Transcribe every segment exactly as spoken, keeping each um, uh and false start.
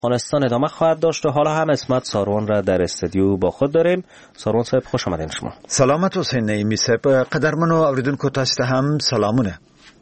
افغانستان ادامه خواهد داشت و حالا هم اسمت ساروان را در استودیو با خود داریم. ساروان صاحب خوش آمدین شما. سلامت حسین نعیمی صاحب. قدرمنو اوریدونکو تاسو ته هم سلامونه.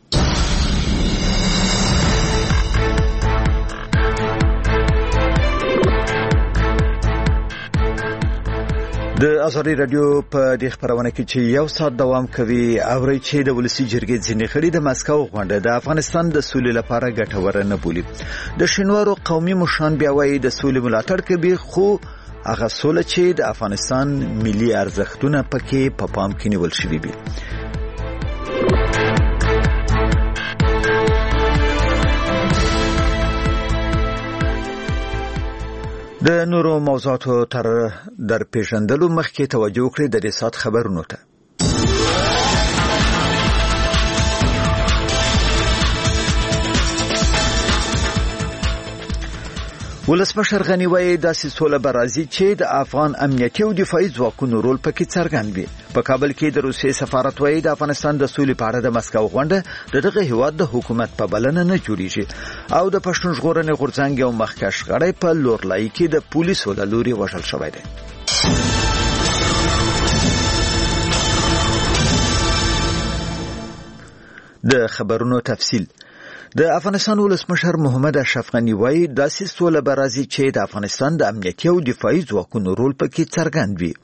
د ازادي رادیو په دې خبرونه کې چې یو ساعت دوام کوي اوري چې د ولسی جرګې ځینې خړې د مسکو غونډه د افغانستان د سولې لپاره ګټوره نه بولي. د شینوارو قومي مشران بیا وایي د سولې ملاتړ کوي، خو هغه سولې چې د افغانستان ملي ارزښتونه پکې په پام کې نیول شوي دي. د نورو موضوعاتو تر در پیژندلو مخکې توجه وکړئ د دې سات خبرونو ته. ولسمشر غنی وایي داسې سوله به راځي چې د افغان امنیتي او دفاعي ځواکونو رول پکې څرګند وي. په کابل کې د روسیې سفارت وایي د افغانستان د سولې په اړه د مسکو غونډه د دغه هیواد د حکومت په بلنه نه جوړیږي او د پښتون ژغورنې غورځنګ یو مخکښ غړی په لورلای کې د پولیسو له لوري وژل شوی دی. د خبرونو تفصیل. د افغانستان ولسمشر محمد اشرف غنی وایي داسې سوله به راځي چې د افغانستان د امنیتي او دفاعي ځواکونو رول پکې څرګند وي.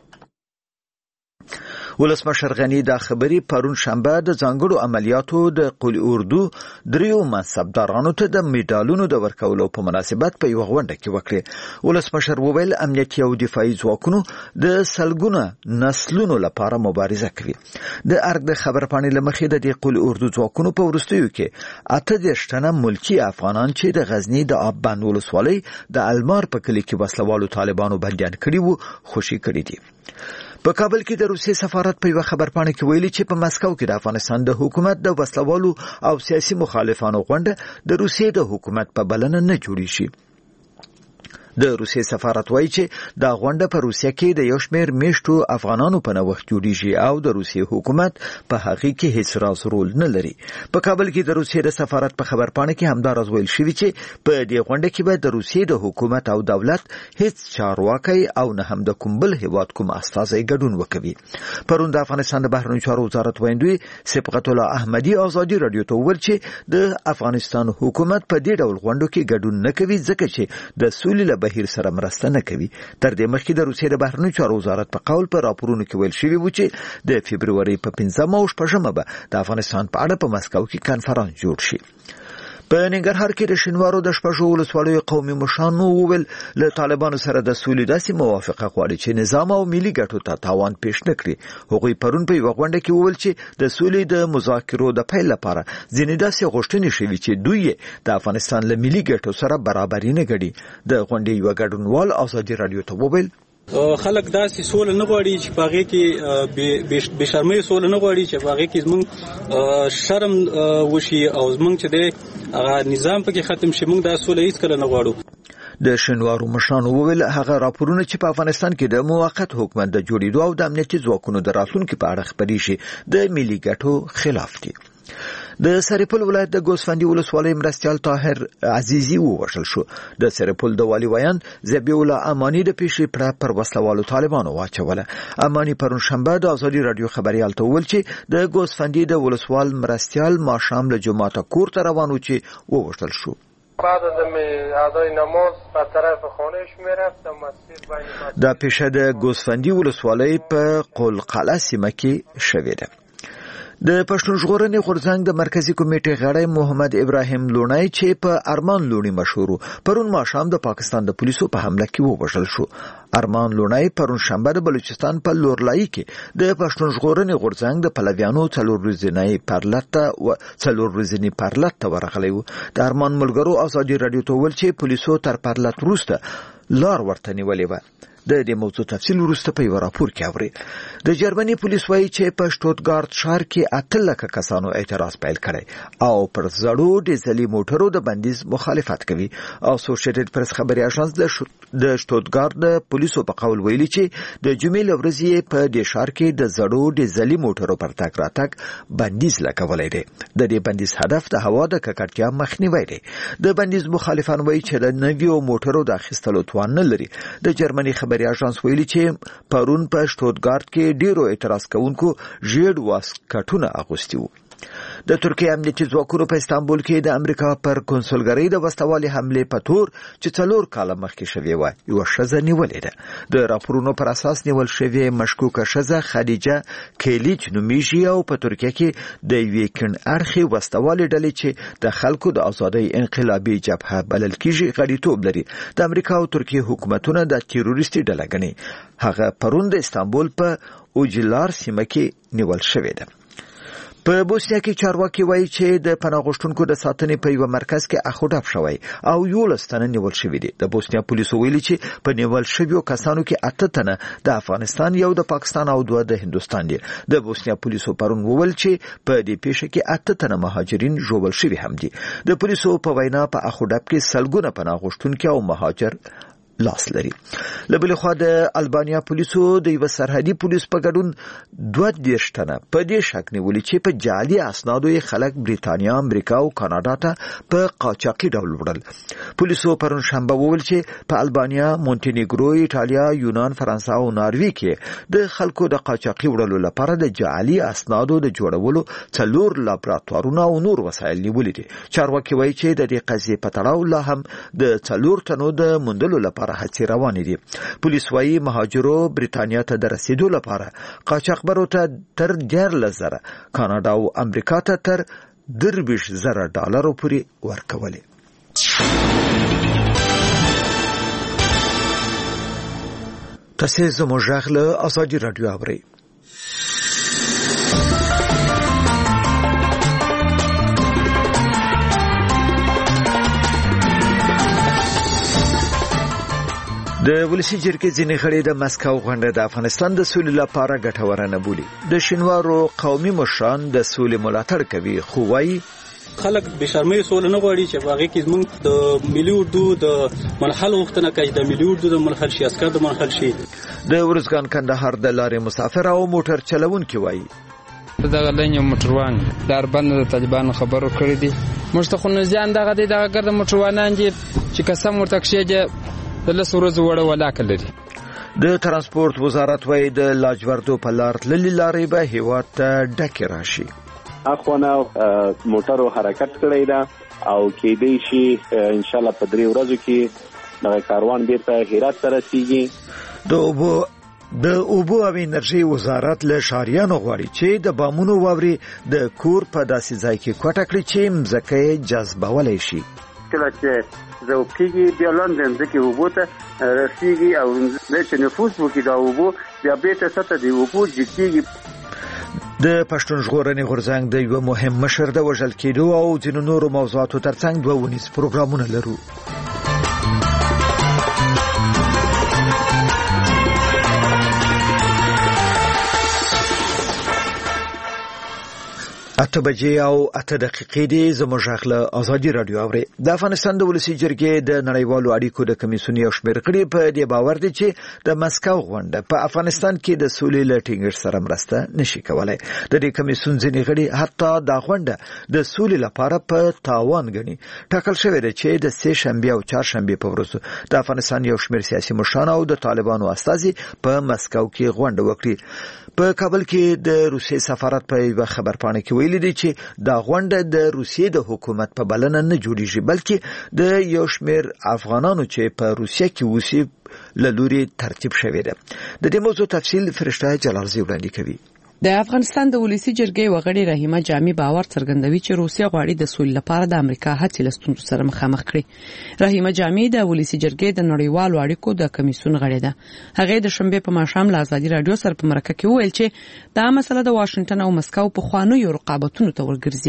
ولسمشر غنی دا خبري پرون شنبه د ځانګړو عملیاتو د قول اردو دریو منصبدارانو ته د میډالونو د ورکولو په مناسبت په یو غونډه کې وکړه. ولسمشر وویل امنیتي او دفاعي ځواکونو د سلګونه نسلونو لپاره مبارزه کوي. د ارګ د خبرپاڼې لمخې د دې قول اردو ځواکونو په وروستیو کې اته دېرش تنه ملکی افغانان چې د غزنی د آب بند ولسوالۍ د المار په کلي کې وسلوالو طالبانو بندیان کړي وو خوشي کړي دي. په کابل کې د روسیې سفارت په یو خبرپاڼه کې ویلي چې په مسکو کې د افغانستان د حکومت د وسلوالو او سیاسي مخالفانو غونډه د روسیې د حکومت په بلنه نه جوړیږي. د روسیې سفارت وایي چې دا غونډه په روسیه کې د یو شمېر میشتو افغانانو په نوښت جوړیږي او د روسیې حکومت په هغه کې هیڅ راز رول نه لري. په کابل کې د روسیې د سفارت په خبرپاڼه کې همدا راز ویل شوی چې په دې غونډه کې به د روسیې د حکومت او دولت هیڅ چارواکي او نه هم د کوم بل هیواد کوم استازي ګډون وکوي. پرون د افغانستان د بهرنیو چارو وزارت ویندوی صبغت الله احمدی ازادي رادیو ته وویل چې د افغانستان حکومت په دې ډول غونډو کې ګډون نه کوي ځکه چې د سولې بهیر سره مرسته نه کوي. تر دې مخکې د روسیې د بهرنیو چارو وزارت په قول پر راپورونو کې ویل شوی و چې د فبرवरी په پنځمه او شپږمه به د افغانستان په اړه په مسکو کې کانفرنس جوړ شي. په ننګرهار کې د شینوارو د شپږو ولسوالیو قومي مشرانو وویل له طالبانو سره د سولې داسې موافقه غواړي چې نظام او ملي ګټو ته تاوان پیښ نه کړي. هغوی پرون په یو غونډه کې وویل چې د سولې د مذاکرو د پیل لپاره ځینې داسې غوښتنې شوي چې دوی د افغانستان له ملي ګټو سره برابري نه ګڼي. د غونډې یو ګډونوال ازادي رادیو ته وویل خلک داسې سوله نه غواړي چې پاغه کې به شرمۍ سوله نه غواړي چې پاغه کې زمونږ شرم وشي او زمونږ چې د نظام پکې ختم شي. موږ دا سوله هیڅ کله نه غواړو. د شینوارو مشرانو وویل هغه راپورونه چې په افغانستان کې د موقت حکومت د جوړېدو او د امنیتي ځواکونو د راتلونکو په اړه خبرې شي د ملي ګټو خلاف دي. د سرپل ولایت د ګوسفندي ولسوالۍ مرستيال طاهر عزیزی ووژل شو. د سرپل د والی ویان ذبیح الله امانی د پیښې پر پر وسلوالو طالبانو واچوله. امانی پرون شنبه د ازادي رادیو خبريال ته ویل چې د ګوسفندي د ولسوال مرستيال ماشام له جمعه کور ته روانو چې ووژل شو. بعد از ادای نماز به طرف خانهش میرفتم مسجد بین دا پیښه د ګوسفندي ولسوالۍ په قلقله سیمه کې شوې ده. د پښتون ژغورنې غورځنګ د مرکزی کمیټې غړی محمد ابراهیم لونای چې په ارمان لونی مشهور پرون ماښام د پاکستان د پولیسو په حمله کې ووژل شو. ارمان لونای پرون شنبه د بلوچستان په لورلای کې د پښتون ژغورنې غورځنګ د پلویانو څلور ورځې پرلته او څلور ورځې پرلته ورغلی و. د ارمان ملګرو ازادي رادیو ته ویل چې پولیسو تر پرلت وروسته لار ورته نیولې و. د دې موضوع تفصیل وروسته په یو راپور کې اوري. د جرمني پولیس وایي چې په شټوتګارت ښار کې اته لکه کسانو اعتراض پیل کړی او پر زړو ډیزلي موټرو د بندیز مخالفت کوي. اسوسییټډ پریس خبري اژانس د شټوتګارت د پولیسو په قول ویلي چې د جمعې لورځې په دې ښار کې د زړو ډیزلي موټرو پر تګ راتګ بندیز لګولای دی. د دې بندیز هدف د هوا د ککړتیا مخنیوي دی. د بندیز مخالفان وایي چې د نویو موټرو د اخیستلو توان نه لري. د جرمني خبري اژانس ویلي چې پرون په شټوتګارت کې ډیرو اعتراض کوونکو ژیړ واسکټونه اغوستي وو. د ترکیه امنیتي ځواکونو په استانبول کې د امریکا پر کنسولګرۍ د وسوالي حمله په تور چې څلور کاله مخکې شوې و یو ښځه نیولې ده. د راپورونو پر اساس نیول شوې مشکوکه ښځه خدیجه کلیچ نومیږي او په ترکیه کې د یوې کڼ اړخې وسوالي ډلې چې د خلکو د ازادۍ انقلابي جبهه بلل کېږي غړیتوب لري. د امریکا او ترکیه حکومتونه د تروریستي ډله ګڼي. هغه پرون د استانبول په اوجلار سیمه کې نیول شوې ده. په بوسنیا کې چارواکي وایي چې د پناه غوښتونکو د ساتنې په یو مرکز کې اخوډب شوی او یولس تنه نیول شوي دي. د بوسنیا پولیسو ویلي چې په نیول شویو کسانو کې اته تنه د افغانستان، یو د پاکستان او دوه د هندوستان دي. د بوسنیا پولیسو پرون وویل چې په دې پیښه کې اته تنه مهاجرین ژوبل شوي هم دي. د پولیسو په وینا په اخوډب کې سلګونه پناه غوښتونکي او مهاجر لاس لري. لبل خو د البانیا پولیسو د یو سرحدي پولیس په ګډون دوه دیرش تنه په دې شک نیولې چې په جعلي اسنادو یې خلک بریتانیا، امریکا او کاناډا ته په قاچاقي ډول وړل. پولیسو پرون شنبه وویل چې په البانیا، مونټینیګرو، ایټالیا، یونان، فرانسه او ناروې کې د خلکو د قاچاقي وړلو لپاره د جعلي اسنادو د جوړولو څلور لابراتوارونه او نور وسایل نیولې دي. چارواکي وایي چې د دې قضیې په تړاو لا هم د څلور تنو د موندلو لپاره هڅې روانې دي. پولیس وايي مهاجرو بریتانیا ته د رسیدو لپاره قاچاقبرو ته تر دیارلس زره، کاناډا او امریکا ته تر درویشت زره ډالرو پورې ورکولې. تاسو زموږ غږ له ازادي رادیو اورئ. د ولسی جرګې ځینې غړي د مسکو غونډه د افغانستان د سولې لپاره ګټوره نه بولي. د شینوارو قومي مشران د سولې ملاتړ کوي، خو وايي خلک بشرمۍ سول نه غواړي چې باغې کې زمونږ د ملي اردو د منحل وختونه کوي، د ملي اردو د منحل شي، عسكر د منحل شي. د ورزګان کندهار د لارې مسافر او موټر چلوونکي وايي دغه لنیو موټروان دار بند د طالبانو خبرو کړی دي. مشتخون ځان دغه د دغه ګرد موټروانان دي چې قسم ورته کښېږي د لس ورځو وړه ولاکه لري. د ترانسپورت وزارت وایي د لاجوردو په لار تللې لارې به هیواد ته ډکې راشي. اخوانه موټرو حرکت کړی ده او کېدای شي ان شاء الله په درې ورځو کې د کاروان بیرته هرات ته رسیږي. د اوبو د اوبو او انرژي وزارت له شاریانو غواړي چې د بامونو واوري د کور په داسې ځای کې کوټه کړي چې مځکه جذبولای شي. کله چې زوکیږي بیا لاندې ځکه وبو ته رسیږي او د چې نفوس وکړي دا وبو بیا بیرته سطح دی وبو جګیږي. د پښتون ژغورنې غورځنګ د یو مهم مشر د وژل کېدو او ځینو نورو موضوعاتو ترڅنګ دوه ونیز پروګرامونه لرو. اته بجې او اته دقیقې دي. زموږ غږ له ازادي رادیو اوري. د افغانستان د ولسی جرګې د نړیوالو اړیکو د کمیسیون یو شمېر غړي په دې باور دي چې د مسکو غونډه په افغانستان کې د سولې له ټینګښت سره مرسته نشي کولای. د دې کمیسیون ځینې غړي حتی دا غونډه د سولې لپاره په تاوان ګڼي. ټاکل شوی دی چې د سه شنبه او چهارشنبه په ورځو د افغانستان یو شمېر سیاسي مشران او د طالبانو استازي په مسکو کې غونډه وکړي. په کابل کې د روسیې سفارت په یو خبرپاڼه کې ویلي دی چې دا غونډه د روسیې د حکومت په بلنه نه جوړیږي، بلکې د یو شمېر افغانانو چې په روسیې کې اوسي له لوري ترتیب شوی دی. د دې موضوع تفصیل فرشته جلالزی وړاندې کوي. د افغانستان د ولسی جرګې وغړي رحیمه جامی باور څرګندوي چې روسیا غواړي د سولې لپاره د امریکا هڅې له ستونزو سره مخامخ کړي. رحیمه جامی د ولسی جرګې د نړیوالو اړیکو د کمیسیون غړې ده. هغه د شنبه په ماښام له ازادي رادیو سره په مرکه کې وویل چې دا مسله د واشنگټن او مسکو په خوانو یو رقابتونو ته ورګرځي.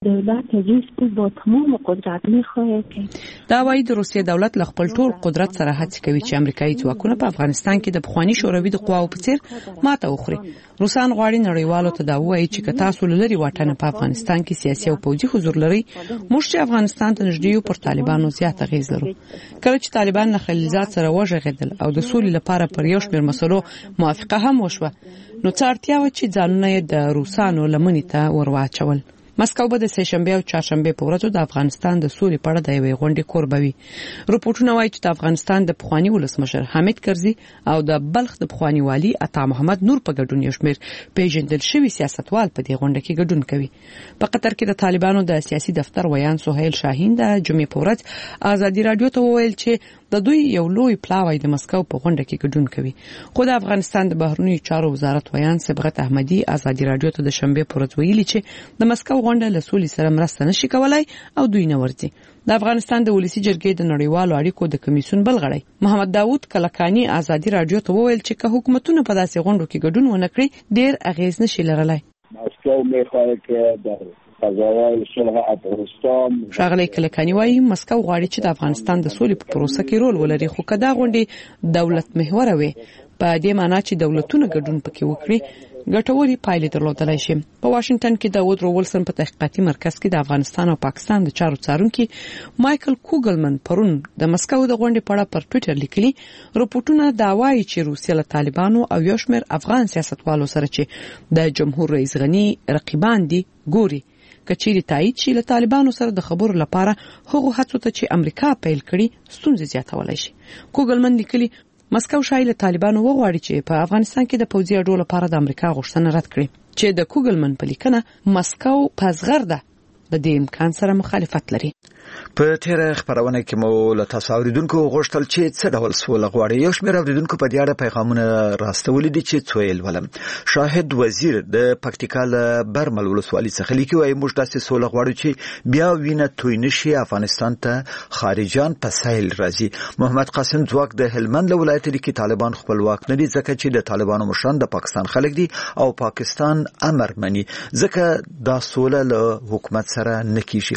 دولت ریسک با تمام قدرت میخواهد که دا وایي د روسیې دولت له خپل ټول قدرت سره هڅه کوي چې امریکایي ځواکونه په افغانستان کې د پخواني شوروي د قواو په څیر ماته وخوري. روسان غواړي نړیوالو ته دا وایي چې که تاسو لری واټنه په افغانستان کې سیاسي او پوځي حضور لري، موږ چې افغانستان ته نږدې یو پر طالبانو زیات اغیز لرو. کله چې طالبان له خلیلزاد سره وژغېدل او د سولې لپاره پر یو شمېر مسلو موافقه هم وشوه، نو څه اړتیا وه چې ځانونه یې د روسانو لمنې ته ورواچول. مسکو به د سهشنبه او چهارشنبه په ورځو د افغانستان د سولې په اړه د یوې غونډې کوربه وي. رپورټونه وایي چې د افغانستان د پخواني ولسمشر حامد کرزي او د بلخ د پخواني والي عطا محمد نور په ګډون یو شمېر پیژندل شوي سیاستوال په دې غونډه کې ګډون کوي. په قطر کې د طالبانو د سیاسي دفتر ویان سهیل شاهین د جمعې په ورځ ازادي رادیو ته وویل چې د دوی یو لوی پلاوی د مسکو په غونډه کې ګډون کوي. خو د افغانستان د بهرنیو چارو وزارت ویان صبغت احمدي ازادي رادیو ته د شنبه په ورځ ویلي چې د مسکو غونډه له سولې سره مرسته نشي کولای او دوی نه ورځي. د افغانستان د ولسی جرګې د نړیوالو اړیکو د کمیسیون بل غړی محمد داوود کلکانی ازادي رادیو ته وویل چې که حکومتونه په داسې غونډو کې ګډون ونه کړي ډیر اغیز نشي لرلای. مسکو میخواد که در فضای صلح افغانستان شاغلی کلکانی وایي مسکو غواړي چې د افغانستان د سولې په پروسه کې رول ولري، خو کدا غونډې دولت محور وي په دې معنی چې دولتونه ګډون پکې وکړي ګټوري پایلې درلودلای شي. په واشنگټن کې د وودرو ولسن په تحقیقاتي مرکز کې د افغانستان او پاکستان د چارو څارونکي مایکل کوګلمن پرون د مسکو د غونډې په اړه پر ټوئیټر لیکلي رپورټونه دا وایي چې روسیه له طالبانو او یو شمېر افغان سیاستوالو سره چې د جمهور رئیس غني رقیبان دي ګوري کچېری تایید شي له طالبانو سره د خبرو لپاره هغه هڅو ته چې امریکا پیل کړي ستونزې زیاتولای شي. کوګلمن لیکلي مسکو شایي له طالبانو وغواړي چې په افغانستان کې د پوځي اډو لپاره د امریکا غوښتنه رد کړي، چې د کوګلمن په لیکنه مسکو په زغرده د دې امکان سره مخالفت لري. په تیره خبرونه کې مو له تاسو اوریدونکو غوښتل چې څه ډول سوله غواړي. یو شمېر اوریدونکو په دې اړه پیغامونه راستولي دي چې څه ویل ولم. شاهد وزیر د پکتیکا له برمل ولسوالۍ څخه لیکي وايي موږ داسې سوله غواړو چې بیا وینه توی نشي افغانستان ته خارجان په سیل راځي. محمد قاسم ځواک د هلمند له ولایت کې طالبان خپلواک نه دي ځکه چې د طالبانو مشران د پاکستان خلک دي او پاکستان امر مني، ځکه دا سوله له حکومت سره نه کیږي،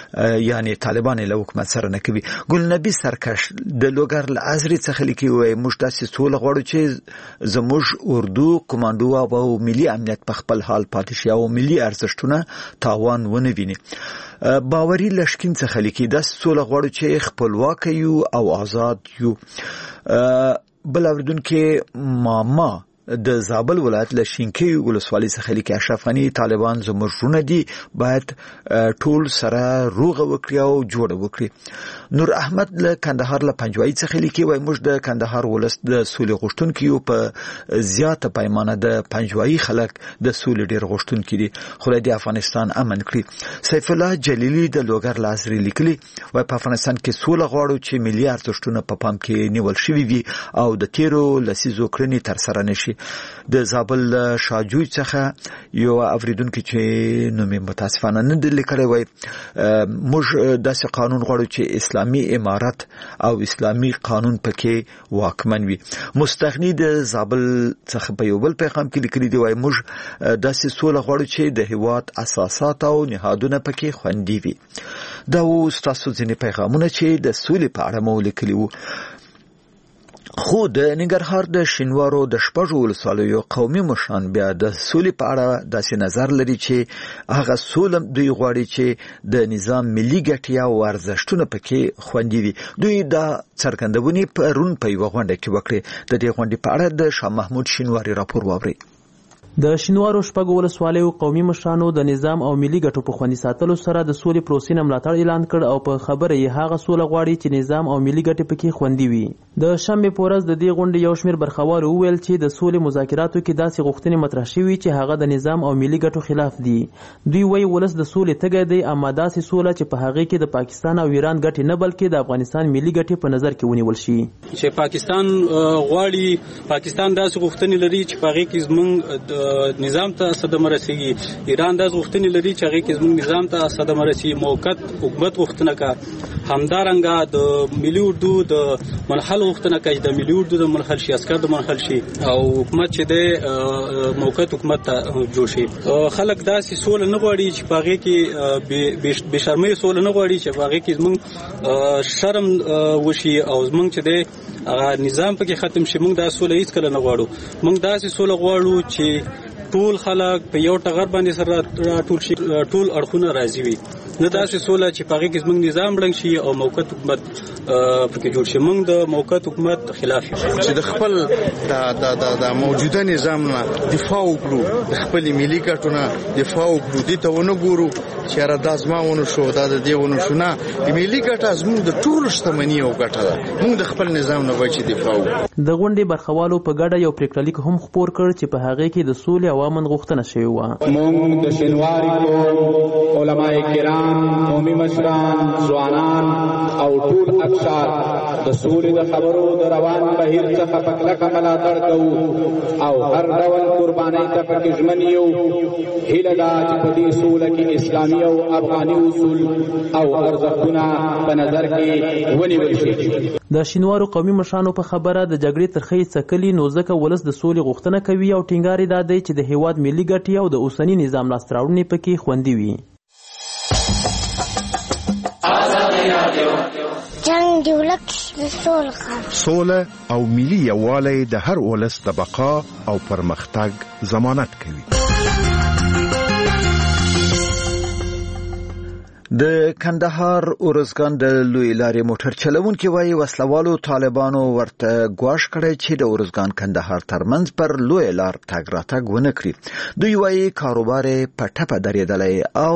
یعنی طالبان له حکومت سره نه کوي. ګلنبی سرکش د لوګر له ازري څخه لیکي وايي موږ داسې سوله غواړو چې زموږ اردو کمانډو او ملي امنیت په خپل حال پاتې شي او ملي ارزښتونه تاوان ونه ویني. باوري لشکین څخه لیکي داسې سوله غواړو چې خپلواک یو او آزاد یو. بل اوریدونکو ماما د زابل ولایت له شینکۍ ولسوالۍ څخه لیکي اشرف غني طالبان زموږ رونه دي، باید ټول سره روغه وکړي او جوړه وکړي. نور احمد له کندهار له پنجوایي څخه لیکي وايي موږ د کندهار ولس د سولې غوښتونکو یو، په زیاته پیمانه د پنجوایي خلک د سولې ډېر غوښتونکي دي، خو د افغانستان امن کړي. سیف الله جلیلی د لوګر لازري لیکلي وايي په افغانستان کې سوله غواړو چې ملي ارزښتونه په پام کې نیول شوي وي او د تیرو لسیزو کړنې تر سره نشي. د زابل شاجوی څخه یو اوریدونکو چې نومې متاسفانه نه دی لیکلی وايي موږ داسې قانون غواړو چې اسلامي امارت او اسلامي قانون پکې واکمن وي. مستغنی د زابل څخه په یو بل پیغام کې لیکلي دی وايي موږ داسې سوله غواړو چې د هیواد اساسات او نهادونه پکې خوندي وي. دا اوس تاسو ځینې پیغامونه چې د سولې په اړه مو لیکلي وو. خو د ننګرهار د شینوارو د شپږو ولسوالیو قومي مشران بیا د سولې په اړه داسې نظر لري چې هغه سوله دوی غواړي چې د نظام ملي ګټې او ارزښتونه پکې خوندي وي. دوی دا څرګندونې پرون په یوه غونډه کې وکړې. د دې غونډې په اړه د شاه محمود شینواري راپور واورئ. د شینوارو شپږو ولسوالیو قومي مشرانو د نظام او ملي ګټو په خوندي ساتلو سره د سولې پروسې نه ملاتړ اعلان کړ او په خبره یې هغه سوله غواړي چې نظام او ملي ګټې پکې خوندي وي. د شنبې په ورځ د دې غونډې یو شمېر برخوالو وویل چې د سولې مذاکراتو کې داسې غوښتنې مطرح شوي چې هغه د نظام او ملي ګټو خلاف دي. دوی وایي ولس د سولې تږی دی، اما داسې سوله چې په هغې کې د پاکستان او ایران ګټې نه بلکې د افغانستان ملي ګټې په نظر کې ونیول شي. چې پاکستان غواړي، پاکستان داسې غوښتنې لري چې په هغې کې زموږ نظام ته صدمه رسیږي. ایران د غوښتنې لري چې هغه کې زموږ نظام ته صدمه رسیږي. موقت حکومت غوښتنه کا همدارنګه د ملي اردو د منحل غوښتنه کوي د ملي اردو د منحل شي عسكر د منحل شي او حکومت چې د موقت حکومت ته جوړ شي. خلک داسې سول نه غواړي چې باغې کې به شرمې سول نه غواړي چې باغې کې زموږ شرم وشي او زموږ چې د نظام پکې ختم شي. موږ دا سول هیڅ کله نه غواړو. موږ داسې سول غواړو چې ټول خلک په یو ټغر باندې سره ټول شي ټول اړخونه راضي وي. نه داسې سوله چې پاغه کې زموږ نظام بلنګ شي او موقت حکومت پکې جوړ شي. موږ د موقت حکومت خلاف یو چې د خپل د د د موجوده نظام نه دفاع وکړو، د خپل ملي ګټو دفاع وکړو. دې ته ونه ګورو چې را دازماونه شو دا د دیونه شو نه. د ملي ګټه زموږ د ټول شتمنۍ او ګټه ده. موږ د خپل نظام نه وایي چې دفاع وکړو. د غونډې برخوالو په ګډه یو پریکړلیک هم خپور کړ چې په هغه کې د سولې او امن غوښتنه شوې وه. موږ د شینواري قوم علماء کرام، قومي مشران، ځوانان او ټول اقشار د سولې د خبرو د روان بهیر څخه په کلکه ملاتړ کوو او هر ډول قربانۍ ته پکې ژمن یو. هیله ده چې په دې سوله کې اسلامي او افغاني اصول او ارزښتونه په نظر کې ونیول شي. د شینوارو قومي مشرانو په خبره د جګړې ترخې څکلي نو ځکه ولس د سولې غوښتنه کوي او ټینګار یې دا دی چې د هیواد ملي ګټې او د اوسني نظام لاسته راوړنې پکې خوندي وي. جنگ دی ولک سول سوله او ملي یووالی د هر ولس د بقا او پرمختګ ضمانت کوي. د کندهار اورزګان د لوی لارې موټر چلوونکي وایي وسلوالو طالبانو ورته ګواښ کړی چې د اورزګان کندهار ترمنځ پر لوی لار تګ راتګ ونه کړي. دوی وایي کاروبار په ټپه درېدلی او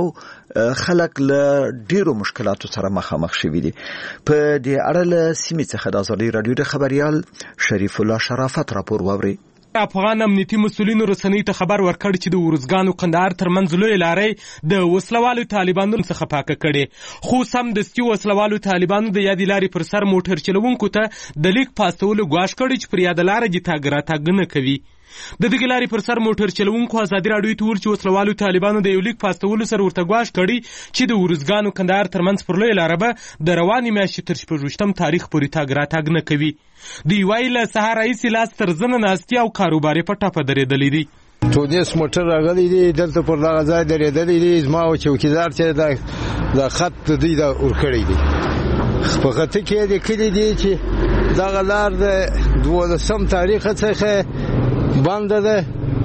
خلک له ډیرو مشکلاتو سره مخامخ شوي دي. په دې اړه له سیمې څخه د ازادي راډیو د خبریال شریف الله شرافت راپور واوري. افغان امنیتي مسؤلینو رسنۍ ته خبر ورکړ چې د اورزګان او کندهار ترمنځ لوی لارې د وسلوالو طالبانو څخه پاکه کړي. خو سم دستي وسلوالو طالبانو د یادې لارې پر سر موټر چلوونکو ته د لیک پاستولو ګواښ کړی چې پر یاده لاره دې تګ راتګ نه کوي. د دغې لارې پر سر موټر چلوونکو ازادي راډیو ته وویل چې وسلوالو طالبانو د یو لیک پاستولو سره ورته ګواښ کړی چې د اورزګان او کندهار ترمنځ پر لویه لاره به د روانې میاشتې تر شپږویشتم تاریخ پورې تګ راتګ نه کوي. دوی وایي له سهار راهیسې لاس تر زنه ناستي او کاروبار یې په ټپه درېدلی دی. تونس موټر راغلی دی، دلته پر دغه ځای درېدلی دی. زما او چوکیدار چې د خط د دوی د ورکړی دی په خطه کې یې لیکلي دي چې دغه لار د دولسم تاریخ څخه بنده ده،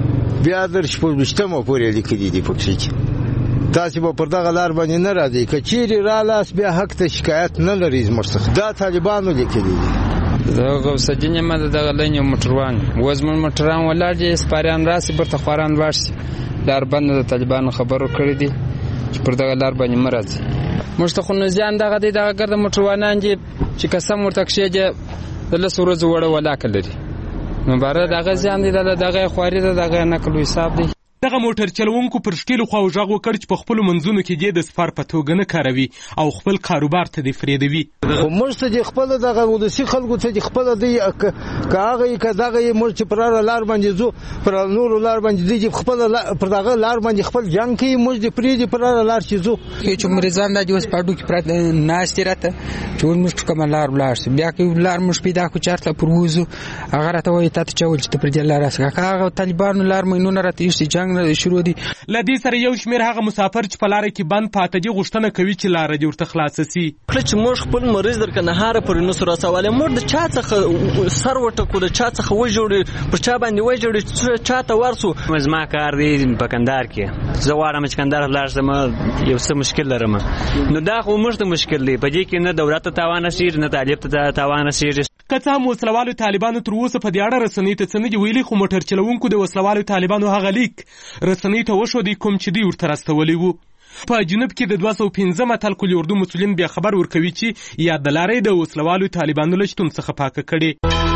بیا در شپږویشتمه پورې لیکلي دي پکې چې تاسې به پر دغه لار باندې نه راځئ. که چیرې رالاست بیا حق ته شکایت نه لرئ زموږ څخه. دا طالبانو لیکلي دي. زه غوث الدین یم د دغه لین یو موټروان و زموږ موټران ولاړ دي، سپاریان راسي برته خواران لاړ شي. لار بنده د طالبانو خبرو کړي دي چې پر دغه لار باندې مه راځي. موږ ته خو نه زیان دغه دی، دغه ګرده موټروانان دي چې قسم ورته کښېږي د لسو ورځو وړه ولاکه لري. نو باره دغه زیان دی، دغه خواري ده، دغه نقل و حساب دی. دغه موټر چلوونکو پر ښکیلو خواو غږ وکړ چې په خپلو منځونو کې دې د سپار په توګه نه کاروي او خپل کاروبار ته دې فرېدوي. خو موږ ته دې خپله دغه ولسي خلکو ته دې خپله دی که هغه یې که دغه یې موږ چې پر هره لار باندې ځو پر نورو لار باندې دوی دې خپله پر دغه لار باندې خپل جنګ کوي، موږ دې پرېږدي پر هره لار چې ځو. چې مریضان دا دې اوس په اډو کې پراته ناستې راته چې ول موږ کومه لار ولاړ شو، بیا که لار موږ پیدا کړو چېرته پر ووځو هغه راته وایي تا ته چا ویل چې ته پر دې لار راسه. که هغه طالبانو لار مینونه راته ایښتي جنګ شروع دي. له دې سره یو شمېر هغه مسافر چې په لاره کې بند پاته دي غوښتنه کوي چې لاره دې ورته خلاصه سي. کله چې موږ خپل مریض در کندهاره پورې نسو رسولی، موږ د چا څخه سر وټکو، د چا څخه وژوړي، پر چا باندې وژوړي، چا ته ورسو. زما کار دی په کندهار کې، زه غواړم چې کندهار لاړ شم، یو څه مشکل لرم. نو دا خو موږ ته مشکل دی، په دې کې نه دولت ته تاوان رسېږي نه طالب ته تاوان رسېږي. که څه هم وسلوالو طالبانو تر اوسه په دې اړه رسنۍ ته څه نه دي ویلي، خو موټر چلوونکو د وسلوالو طالبانو هغه لیک رسنۍ ته وښودی کوم چې دوی ورته راستولی وو. په جنوب کې د دوه سوه پنځم اتل کلي اردو مسؤلین بیا خبر ورکوي چې یاد لارې د وسلوالو طالبانو له شتون څخه پاکه کړي.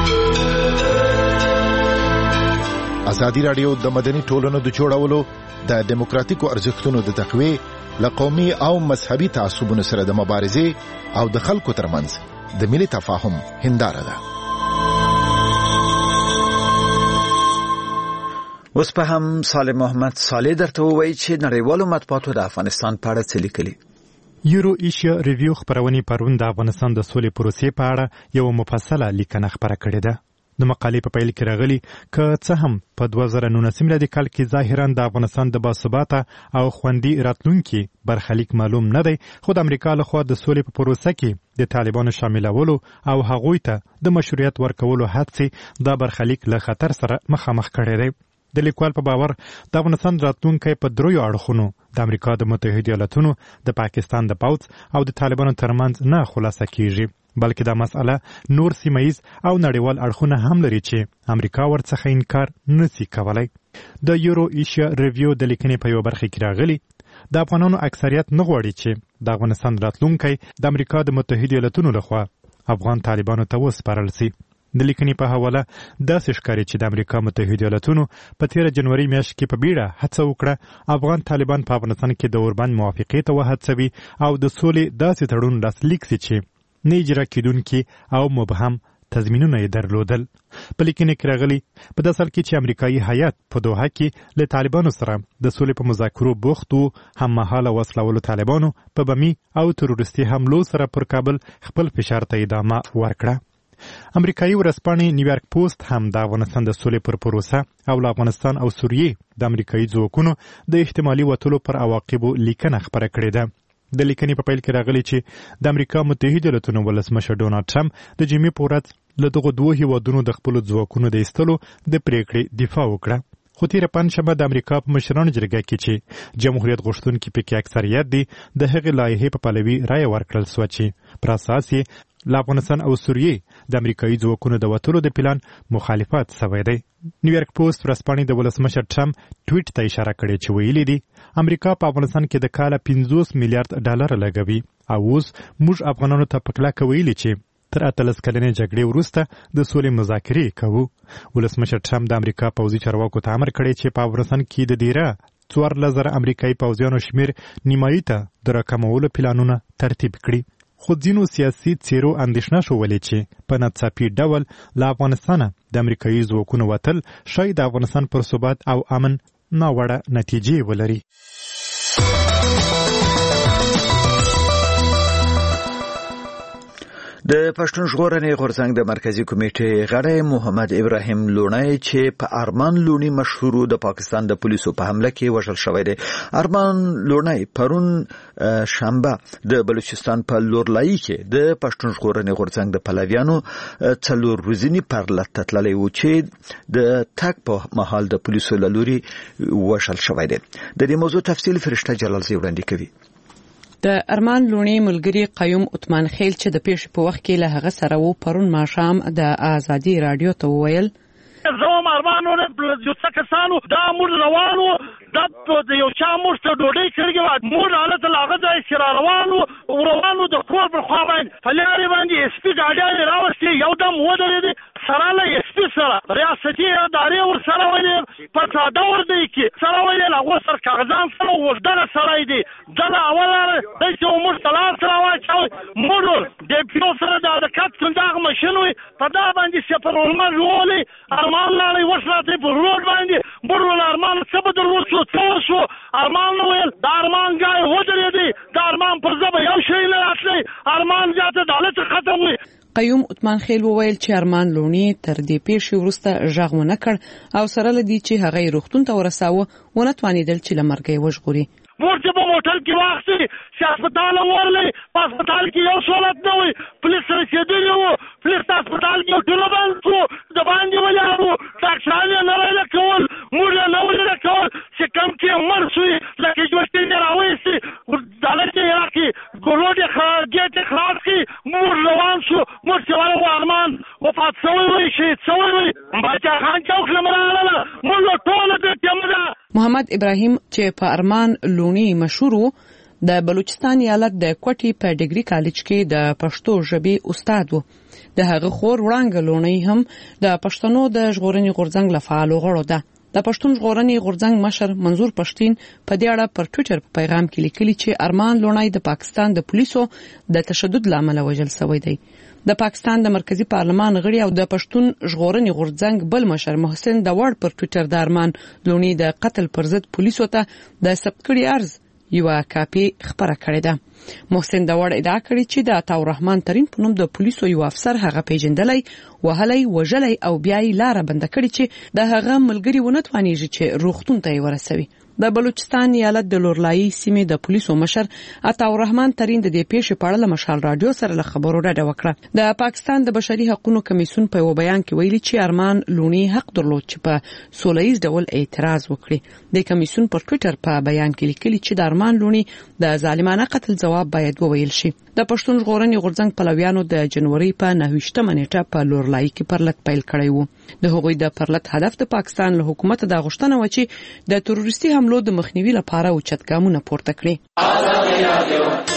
ازادي راډیو د مدني ټولنو د جوړولو د دیموکراتیکو ارزښتونو د تقویې له قومي او مذهبي تعصبونو سره د مبارزې او د خلکو ترمنځ د ملي تفاهم هنداره ده. اوس په هم صالح محمد صالح درته ووایي چې نړیوالو مطبوعاتو د افغانستان په اړه څه لیکلي. یورو ایشیا ریویو خپرونې پرون د افغانستان د سولې پروسې په اړه یو مفصله لیکنه خپره کړې ده. د مقالې په پیل کې راغلي که څه هم په دوه زره نولسم میلادي کال کې ظاهرا د افغانستان د باثباته او خوندي راتلونکي برخلیک معلوم نه دی، خو د امریکا لخوا د سولې په پروسه کې د طالبانو شاملولو او هغوی ته د مشروعیت ورکولو هڅې دا برخلیک له خطر سره مخامخ کړی دی. د لیکوال په باور د افغانستان راتلونکی په دریو اړخونو د امریکا د متحده ایالاتونو، د پاکستان د پوځ او د طالبانو ترمنځ نه خلاصه کیږي، بلکې دا مسأله نور سیمایز او نړیوال اړخونه هم لري چې امریکا ورڅخه انکار نشي کولای. د یورو ایشیا ریویو د لیکنې په یو برخه کې راغلي د افغانانو اکثریت نه غواړي چې د افغانستان راتلونکی د امریکا د متحده ایالاتونو لخوا افغان طالبانو ته وسپارل شي. د لیکنې په حواله داسې ښکاري چې د امریکا متحده ایالاتونو په تیره جنوري میاشت کې په بیړه هڅه وکړه افغان طالبان په افغانستان کې د اوربند موافقې ته وهڅوي او د سولې داسې تړون لاسلیک شي چې نه اجرا کیدونکي او مبهم تضمینونه یې درلودل. په لیکنې کې راغلي په داسې حال کې چې امریکایي هیات په دوحه کې له طالبانو سره د سولې په مذاکرو بوخت وو، هممهاله وسلوالو طالبانو په بمي او تروریستي حملو سره پر کابل خپل فشار ته ادامه ورکړه. امریکایي ورځپاڼې نیویارک پوسټ هم د افغانستان د سولې پر پروسه او له افغانستان او سوریې د امریکایي ځواکونو د احتمالي وتلو پر عواقبو لیکنه خپره کړې ده. د لیکنې په پیل کې راغلي چې د امریکا متحده ایالاتونو ولسمشر ډونالډ ټرمپ د جمعې په ورځ له دغو دوو هیوادونو د خپلو ځواکونو د ایستلو د پریکړې دفاع وکړه. خو تیره پنجشنبه د امریکا په مشرانو جرګه کې چې جمهوریت غوښتونکي پکې اکثریت دي د هغې لایحې په پلوي رایه ورکړل سوه چې پر اساس یې له افغانستان او سوریې د امریکایي ځواکونو د وتلو د پلان مخالفت سوی دی. نیویارک پوسټ ورځپاڼې د ولسمشر ټرمپ ټویټ ته اشاره کړې چې ویلي دي امریکا په افغانستان کې د کاله پنځوس میلیارډ ډالر لګوي او اوس موږ افغانانو ته په کلکه ویلي چې تر اتلس کلنې جګړې وروسته د سولې مذاکرې کوو. ولسمشر ټرمپ د امریکا پوځي چارواکو ته امر کړی چې په افغانستان کې د دیره څوارلس زره امریکایي پوځیانو شمېر نیمایي ته د راکمولو پلانونه ترتیب کړي. خو ځینو سیاسي څیرو اندېښنه شولې چې په ناڅاپي ډول له افغانستانه د امریکایي ځواکونو وتل شاید د افغانستان پر ثبات او امن ناوړه نتیجې ولري. د پښتون ژغورنې غورځنګ د مرکزی کمیټې غړی محمد ابراهیم لونی چې په ارمان لونی مشهور د پاکستان د پولیسو په حمله کې وژل شوی دی. ارمان لونی پرون شنبه د بلوچستان په لورلای کې د پښتون ژغورنې غورځنګ د پلویانو څلور ورځنی پرلط تللی و چې د تک په محل د پولیسو لوري وژل شوی دی. د دې موضوع تفصیل فرشته جلالزی وړاندې کوي. د ارمان لونی ملګری قیوم عثمان خیل چې د پیښې په وخت کې له هغه سره و پرون ماښام د آزادي رادیو ته وویل زوم ارمانونه یو څه کسانو دا موږ روانو د یو چا موږ ته ډوډۍ کړې موږ حالت لاغه ځای چې روانو روانو د کور پر خوا باندې فلاري باندې اس پی ګاډي راوستي یو دم ودرېدې سره له اس پی سره ریاستي ادارې ور سره ولې په ساده ور دی کې سره ولې لا غوسر کاغذان سره وځدل سره دی دغه اوله د چې موږ تلاش سره واچو موږ د پیو سره د کټ څنګه ماشينوي په دا باندې سپرولما جوړي ارمان لاري وشراته په روډ باندې بورول ارمان څه بدل وڅو څو ارمان ویل د ارمان ځای ودرېدي د ارمان پر ځبه یو شی نه راتلی ارمان ځاته دالت ختم وي. قیوم عثمان خیل وویل چې ارمان لونی تر دې پیښې وروسته ژغ ونه کړ او سره لدی چې هغه روغتون ته ورساوه ونه توانیدل چې لمرګي وژغوري. ورته په موټر کې واخلي چې هسپتال ورلې په هسپتال کې یو سہولت نه وي پولیس رسیدلی وو پولیس هسپتال کې ټول باندې د باندې ولاړو ډاکټران نه ویل کول موږ نه ویل کول چې کم کې عمر شوی لکه جوړتي نه راوېسي دالته راکې ګورودي خاګه خلاص کی موږ روان شو موږ چې ارمان وفات شوی وي شي شوی وي باچا خان چوک لمراله موږ ټول د تمره محمد ابراهیم چې په ارمان لونی مشهور د بلوچستان ایالت د کوټي په ډیګري کالج کې د پښتو ژبې استاد و. د هغه خور وړانګ لونی هم د پښتنو د ژغورنې غورځنګ له فعالو غړو ده. د پښتون ژغورنې غورځنګ مشر منظور پښتين په دې اړه پر ټوئیټر په پیغام کې لیکلي چې ارمان لونای د پاکستان د پولیسو د تشدد لامل وژل شوی دی. د پاکستان د مرکزی پارلمان غړي او د پښتون ژغورنې غورځنګ بل مشر محسن داوړ پر ټوئیټر د ارمان لونی د قتل پر ضد پولیسو ته د ثبت کړي عرض یو کاپی خبره کړې ده. محسن داوړ ادعا کړې چې د عطا الرحمن ترين په نوم د پولیسو یو افسر هغه پیژندلای وهلای وژلای او بیا یې لار بند کړې چې د هغه ملګری ونه توانیږي چې روغتون ته ورسوي. د بلوچستان ایالت د لورلای سیمې د پولیسو مشر عطا الرحمن ترين د دې پیښې په اړه مشال رادیو سره له خبرو راډیو وکړه. د پاکستان د بشري حقوقو کمیسیون په یو بیان کې ویلي چې ارمان لونی حق درلود چې په سولهییز ډول اعتراض وکړي. د کمیسیون پر ټوئیټر په بیان کې لیکلي چې د ارمان لونی د ظالمانه قتل جواب باید وویل شي. د پښتون ژغورنې غورځنګ پلویانو د جنوري په نهویشتمه نیټه په لورلای کې پرلط پیل کړی و. د هغوی د پرلط هدف د پاکستان له حکومت د غوښتنه و چې د تروریستي حملو د مخنیوي لپاره اوچت ګامونه پورته کړي.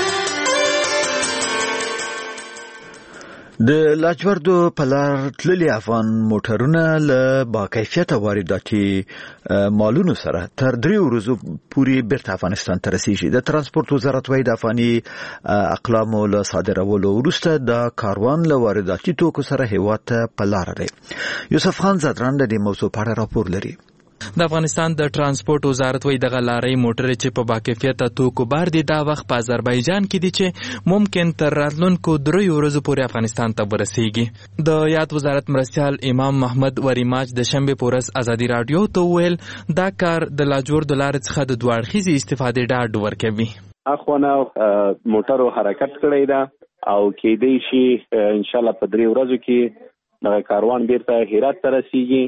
د لاجوردو په لار تللي افغان موټرونه له باکیفیته وارداتي مالونو سره تر دریو ورځو پورې بیرته افغانستان ته رسیږي. د ترانسپورت وزارت وايي د افغاني اقلامو له صادرولو وروسته د کاروان له وارداتي توکو سره هیواد ته په لار دی. یوسف خان زادران د دې موضوع په اړه راپور لري. د افغانستان د ترانسپورت وزارت وایي دغه لارۍ موټرې چې په باکیفیته توکو بار دي دا وخت په آذربایجان کې دي چې ممکن تر راتلونکو دریو ورځو پورې افغانستان ته ورسیږي. د یاد وزارت مرستیال امام محمد وریماج د شنبې په ورځ ازادي رادیو ته وویل دا کار د لاجوردو لارې څخه د دوه اړخیزې استفادې ډاډ ورکوي. اخوانه موټرو حرکت کړی ده او کېدای شي ان شاء الله په دریو ورځو کې دغه کاروان بیرته هرات ته رسیږي.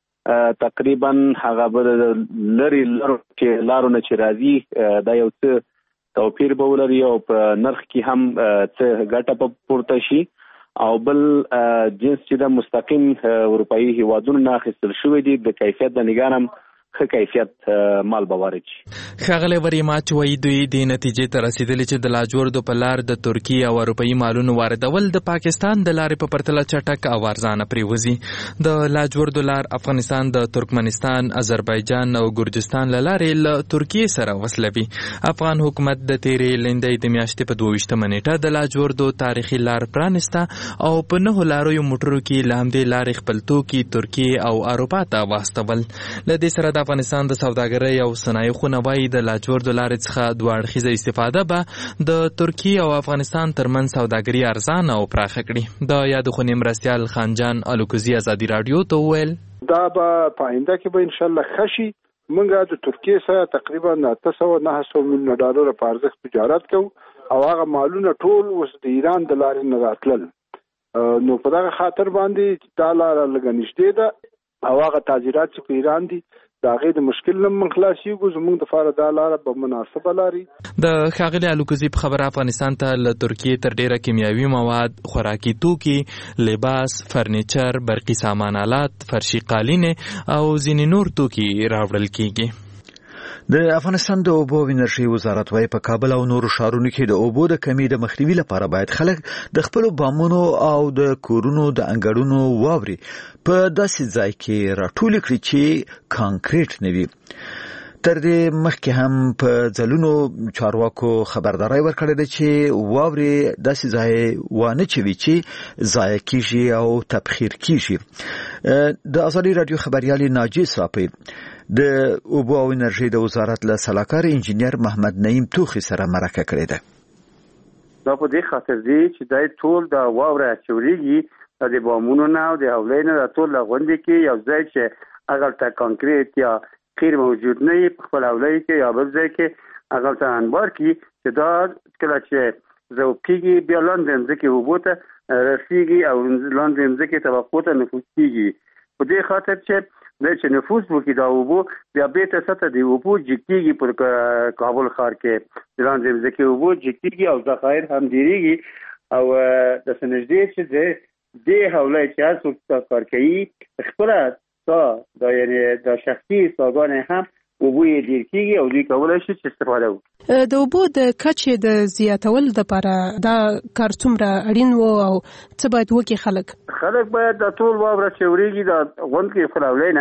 تقریبا هغه به لري لرو چې لارونه چې راځي دا یو څه توپیر به ولري او په نرخ کې هم څه ګټه په پورته شي او بل جنس چې د مستقیم اروپאי هیوادونو نه اخیستل شوی دی د کیفیت د نگانم ښه کیفیت مال به وارد شي. ښاغلی وریماچ وایي دوی دې نتیجې ته رسېدلي چې د لاجوردو په لار د ترکیې او اروپایي مالونو واردول د پاکستان د لارې په پرتله چټک او ارزانه پرېوځي. د لاجوردو لار افغانستان د ترکمنستان، آذربایجان او ګرجستان له لارې له ترکیې سره وصلوي. افغان حکومت د تېرې لندۍ د میاشتې په دوه ویشتمه نیټه د لاجوردو تاریخي لار پرانسته او په نهو لاریو موټرو کې له همدې لارې خپل توکي ترکیې او اروپا ته واستول. له دې سره د افغانستان د سوداګرۍ او صنایعو خونه وايي د لاجوردو لارې څخه دوه اړخیزه استفاده به د ترکیې او افغانستان ترمنځ سوداګري ارزانه او پراخه کړي. د یاد خونې مرستیال خانجان الوکزي ازادي رادیو ته وویل دا به په آینده کې به ان شاء الله خشي. موږ د ترکیې سره تقریبا اته سوه نه سوه میلیونه ډالر په ارزښت تجارت کوو او هغه مالونه ټول اوس د ایران د لارې نه راتلل. نو په دغه خاطر باندې دا لاره لږه نږدې ده او هغه تاجرات چې په ایران دي د هغې د مشکل نه من خلاصېږو. زموږ دپاره دا لاره به مناسبه لاري. د ښاغلي الوکزي په خبره افغانستان ته له ترکیې تر ډېره کیمیاوي مواد، خوراکي توکي، لباس، فرنیچر، برقي سامان آلات، فرشي قالینې او ځینې نور توکي راوړل کېږي. د افغانستان د اوبو او انرژي وزارت وايي په کابل او نورو ښارونو کې د اوبو د کمی د مخنیوي لپاره باید خلک د خپلو بامونو او د کورونو د انګړونو واوري په داسې ځای کې راټول کړي چې کانکریټ نه وي. تر دې مخکې هم په ځلونو چارواکو خبرداري ورکړې ده چې واوري داسې ځای وانه چوي چې ضایع کیږي او تبخیر کیږي. د ازادي رادیو خبريال ناجی صافي د اوبو او انرژي د وزارت له سلاکار انجنیر محمد نعیم توخي سره مرکه کړې ده. دا په دې خاطر دی چې دای ټول د واوره چوريږي د بامونو نه او د حولینو د ټول غونډې کې یو ځای چې اگر تا کانکریټ یا خیر موجود نه په خپل حولې کې یا بل ځای کې اگر تا انبار کې چې دا کله چې زوکیږي بیا لاندې ځکه وبوته رسیږي او لاندې ځکه توقعات نفوذ کیږي. په دې خاطر چې د چې نفوذ وکړي دا وبو بیا به ته سطح دی وبو جکیږي پر کابل ښار کې لاندې ځکه وبو جکیږي او ذخایر هم ډیریږي او د سنجدې چې د دې حواله چې تاسو کار کوي خپل تا دا یعنی د شخصي ساګان هم وبو یې ډیر کیږي او دوی کولای شي چې استفاده وکړي. د وبو د کچې د زیاتول لپاره دا کار څومره اړین و او څه باید وکړي خلک؟ خلک باید د ټول واوره چې وريږي د غونډ کې خپلولای نه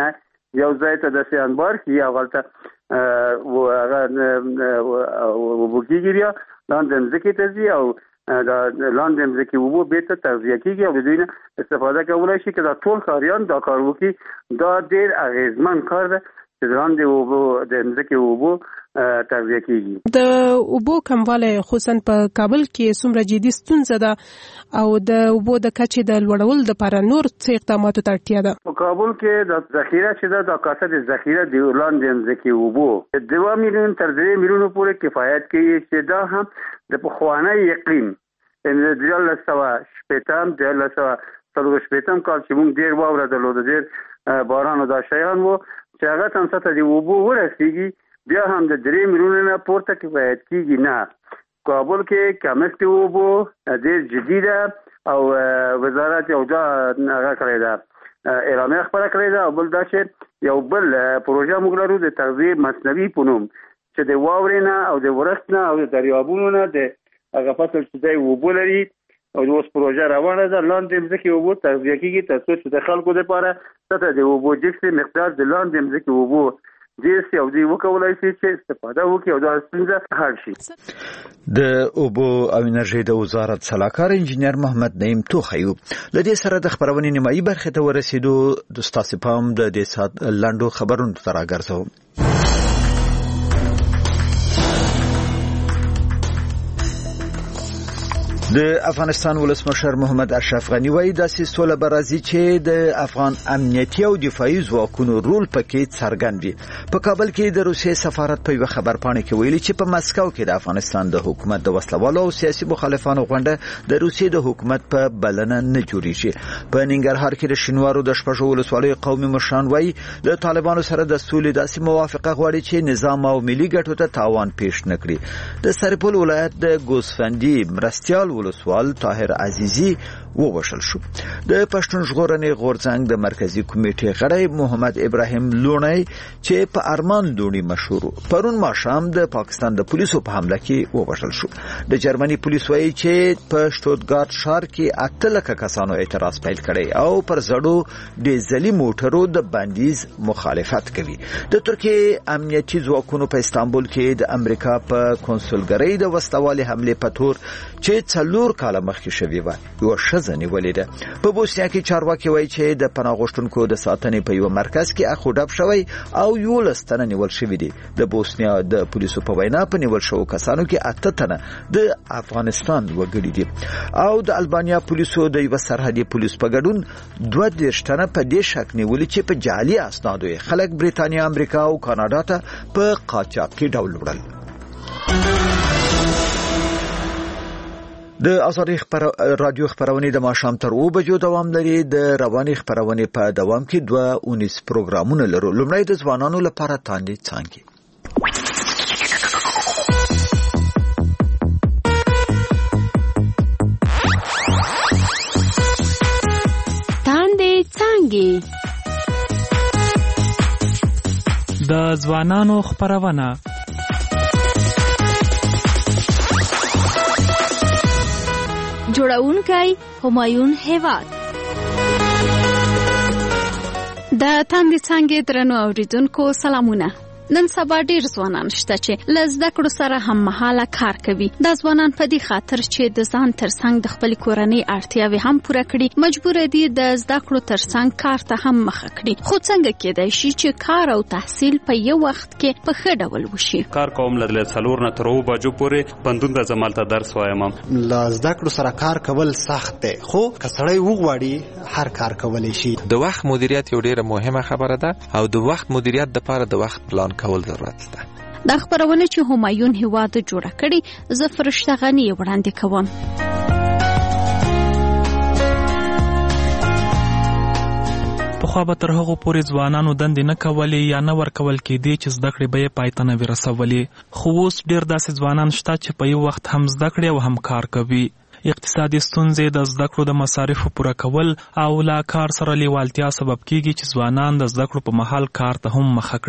یو ځای ته د سیانبار کې یا غلطه و هغه وبوکیږي بیا لاندې ځکه ته ځي او دا لاندې ځکه وبو بیرته تغذیه کیږي او د دوی نه استفاده کولای شي چې دا ټول کاریان دا کار وکړي. دا ډېر اغیزمن کار ده چې لاندې وبو د ځکه وبو تغذیه کیږي. د وبو کموالی خصوصا په کابل کې څومره جدي ستونزه ده او د وبو د کچې د لوړولو لپاره نور څه اقداماتو ته اړتیا ده؟ په کابل کې د ذخیره چې ده د کاسه د ذخیره د لاندې ځکه وبو دوه میلیون تر درې میلیونو پورې کفایت کوي چې دا هم د پخوانی اقلیم ان د دیارلس سوه شپېتم دیارلس سوه څلور شپېتم کال چې موږ ډېر واوره درلوده ډېر باران او دا شیان وو چې هغه ته هم سطح د اوبو ورسېږي بیا هم د درې میلیونو نه پورته کفایت کېږي نه. کابل کې کمښت اوبو ډېر جدي ده او وزارت یو دا هغه کړی ده اعلامیه خپره کړې ده او بل دا چې یو بل پروژه موږ لرو د تغذیې مصنوعي په نوم چې د واورې نه او د ورښت نه او د دریابونو نه د هغه فصل چې دی اوبه لري او د اوس پروژه روانه ده لاندې ځمکې اوبو تغذیه کېږي تر څو چې د خلکو دپاره سطح د اوبو جګ مقدار د لاندې ځمکې اوبو ډېر سي او دوی وکولای شي چې استفاده وکړي او دا ستونزه حل شي. د اوبو او انرژۍ د وزارت سلاکار انجینر محمد نعیم توخیو له دې سره د خبرونې نیمایي برخې ته ورسېدو. د ستاسو پام د دې سات لنډو خبرونو ته راګرځوم. د افغانستان ولسمشر محمد اشرف غنی وایي داسې سوله به راځي چې د افغان امنیتي او دفاعي ځواکونو رول پکې څرګند وي. په کابل کې د روسیې سفارت په یوه خبرپاڼه کې ویلي چې په مسکو کې د افغانستان د حکومت د وسلوالو او سیاسي مخالفانو غونډه د روسیې د حکومت په بلنه نه جوړیږي. په ننګرهار کې د شینوارو د شپږو ولسوالیو قومي مشران وایي د طالبانو سره د سولې داسې موافقه غواړي چې نظام او ملي ګټو ته تاوان پیښ نه کړي. د سرپل ولایت د ګوسفندي مرستیال ولسوال طاهر عزیزی ووشل شو. د پښتون ژغورنې غورځنګ د مرکزی کمیټې غړی محمد ابراهیم لونی چې په ارمان لونی مشهور پرون ماښام د پاکستان د پولیسو په حمله کې ووشل شو. د جرمني پولیس وایي چې په شټوتګارت ښار کې اته لکه کسانو اعتراض پیل کړی او پر زړو ډیزلي موټرو د بندیز مخالفت کوي. د ترکیې امنیتي ځواکونو په استانبول کې د امریکا په کنسولګرۍ د وسلوالې حمله په تور چې څلور کاله مخکې شوې وه یوه ښځه نیولې ده. په بوسنیا کې چارواکي وایي چې د پناه غوښتونکو د ساتنې په یوه مرکز کې اخوډب شوی او یولس تنه نیول شوي دي. د بوسنیا د پولیسو په وینا په نیول شوو کسانو کې اته تنه د افغانستان وګړي دي او د البانیا پولیسو د یوه سرحدي پولیس په ګډون دوه دېرش تنه په دې شک نیولي چې په جعلي اسنادو یې خلک بریتانیا امریکا او کاناډا ته په قاچاقي ډول وړل. د ازادي خبر رادیو خبرونه د ماښام تر اوه بجو دوام لري. د رواني خبرونه په دوام کې دوه اونیس پروګرامونه لرو. لومړی د ځوانانو لپاره تاندې څانګې تاندې څانګې د ځوانانو خبرونه جوړونکی همایون هیواد. د تاندې څانګې درنو اوریدونکو سلامونه. نن سبا ډیر ځوانان شته چې له زده کړو سره هم مهاله کار کوي. دا ځوانان په دې خاطر چې د ځان ترڅنګ د خپل کورنۍ اړتیاوې هم پوره کړي مجبور دي د زده کړو ترڅنګ کار ته هم مخه کړي. خو څنګه کېدای شي چې کار او تحصیل په یو وخت کې په ښه ډول وشي؟ کار کوم له څلور نه تر اوه بجو پورې بندون د زمالته درس وایم. له زده کړو سره کار کول سخت دی خو که سړی وغواړي هر کار کولی شي. د وخت مدیریت یو ډیره مهمه خبره ده او د وخت مدیریت لپاره د وخت پلان کول ضرورت ده. دا خبرونه چې همایون هیواد جوړه کړي زه فرشته غنی وړاندې کوم. پخوا به تر هغو پورې ځوانانو دندې نه کولې یا نه ورکول کېدې چې زده کړې به یې پای ته نه وي رسولې. خو اوس ډېر داسې ځوانان شته چې په یو وخت هم زده کړې او هم کار کوي. اقتصادي ستونزې د زده کړو د مصارفو پوره کول او له کار سره لیوالتیا سبب کېږي چې ځوانان د زده کړو په مهال کار ته هم مخه کړي.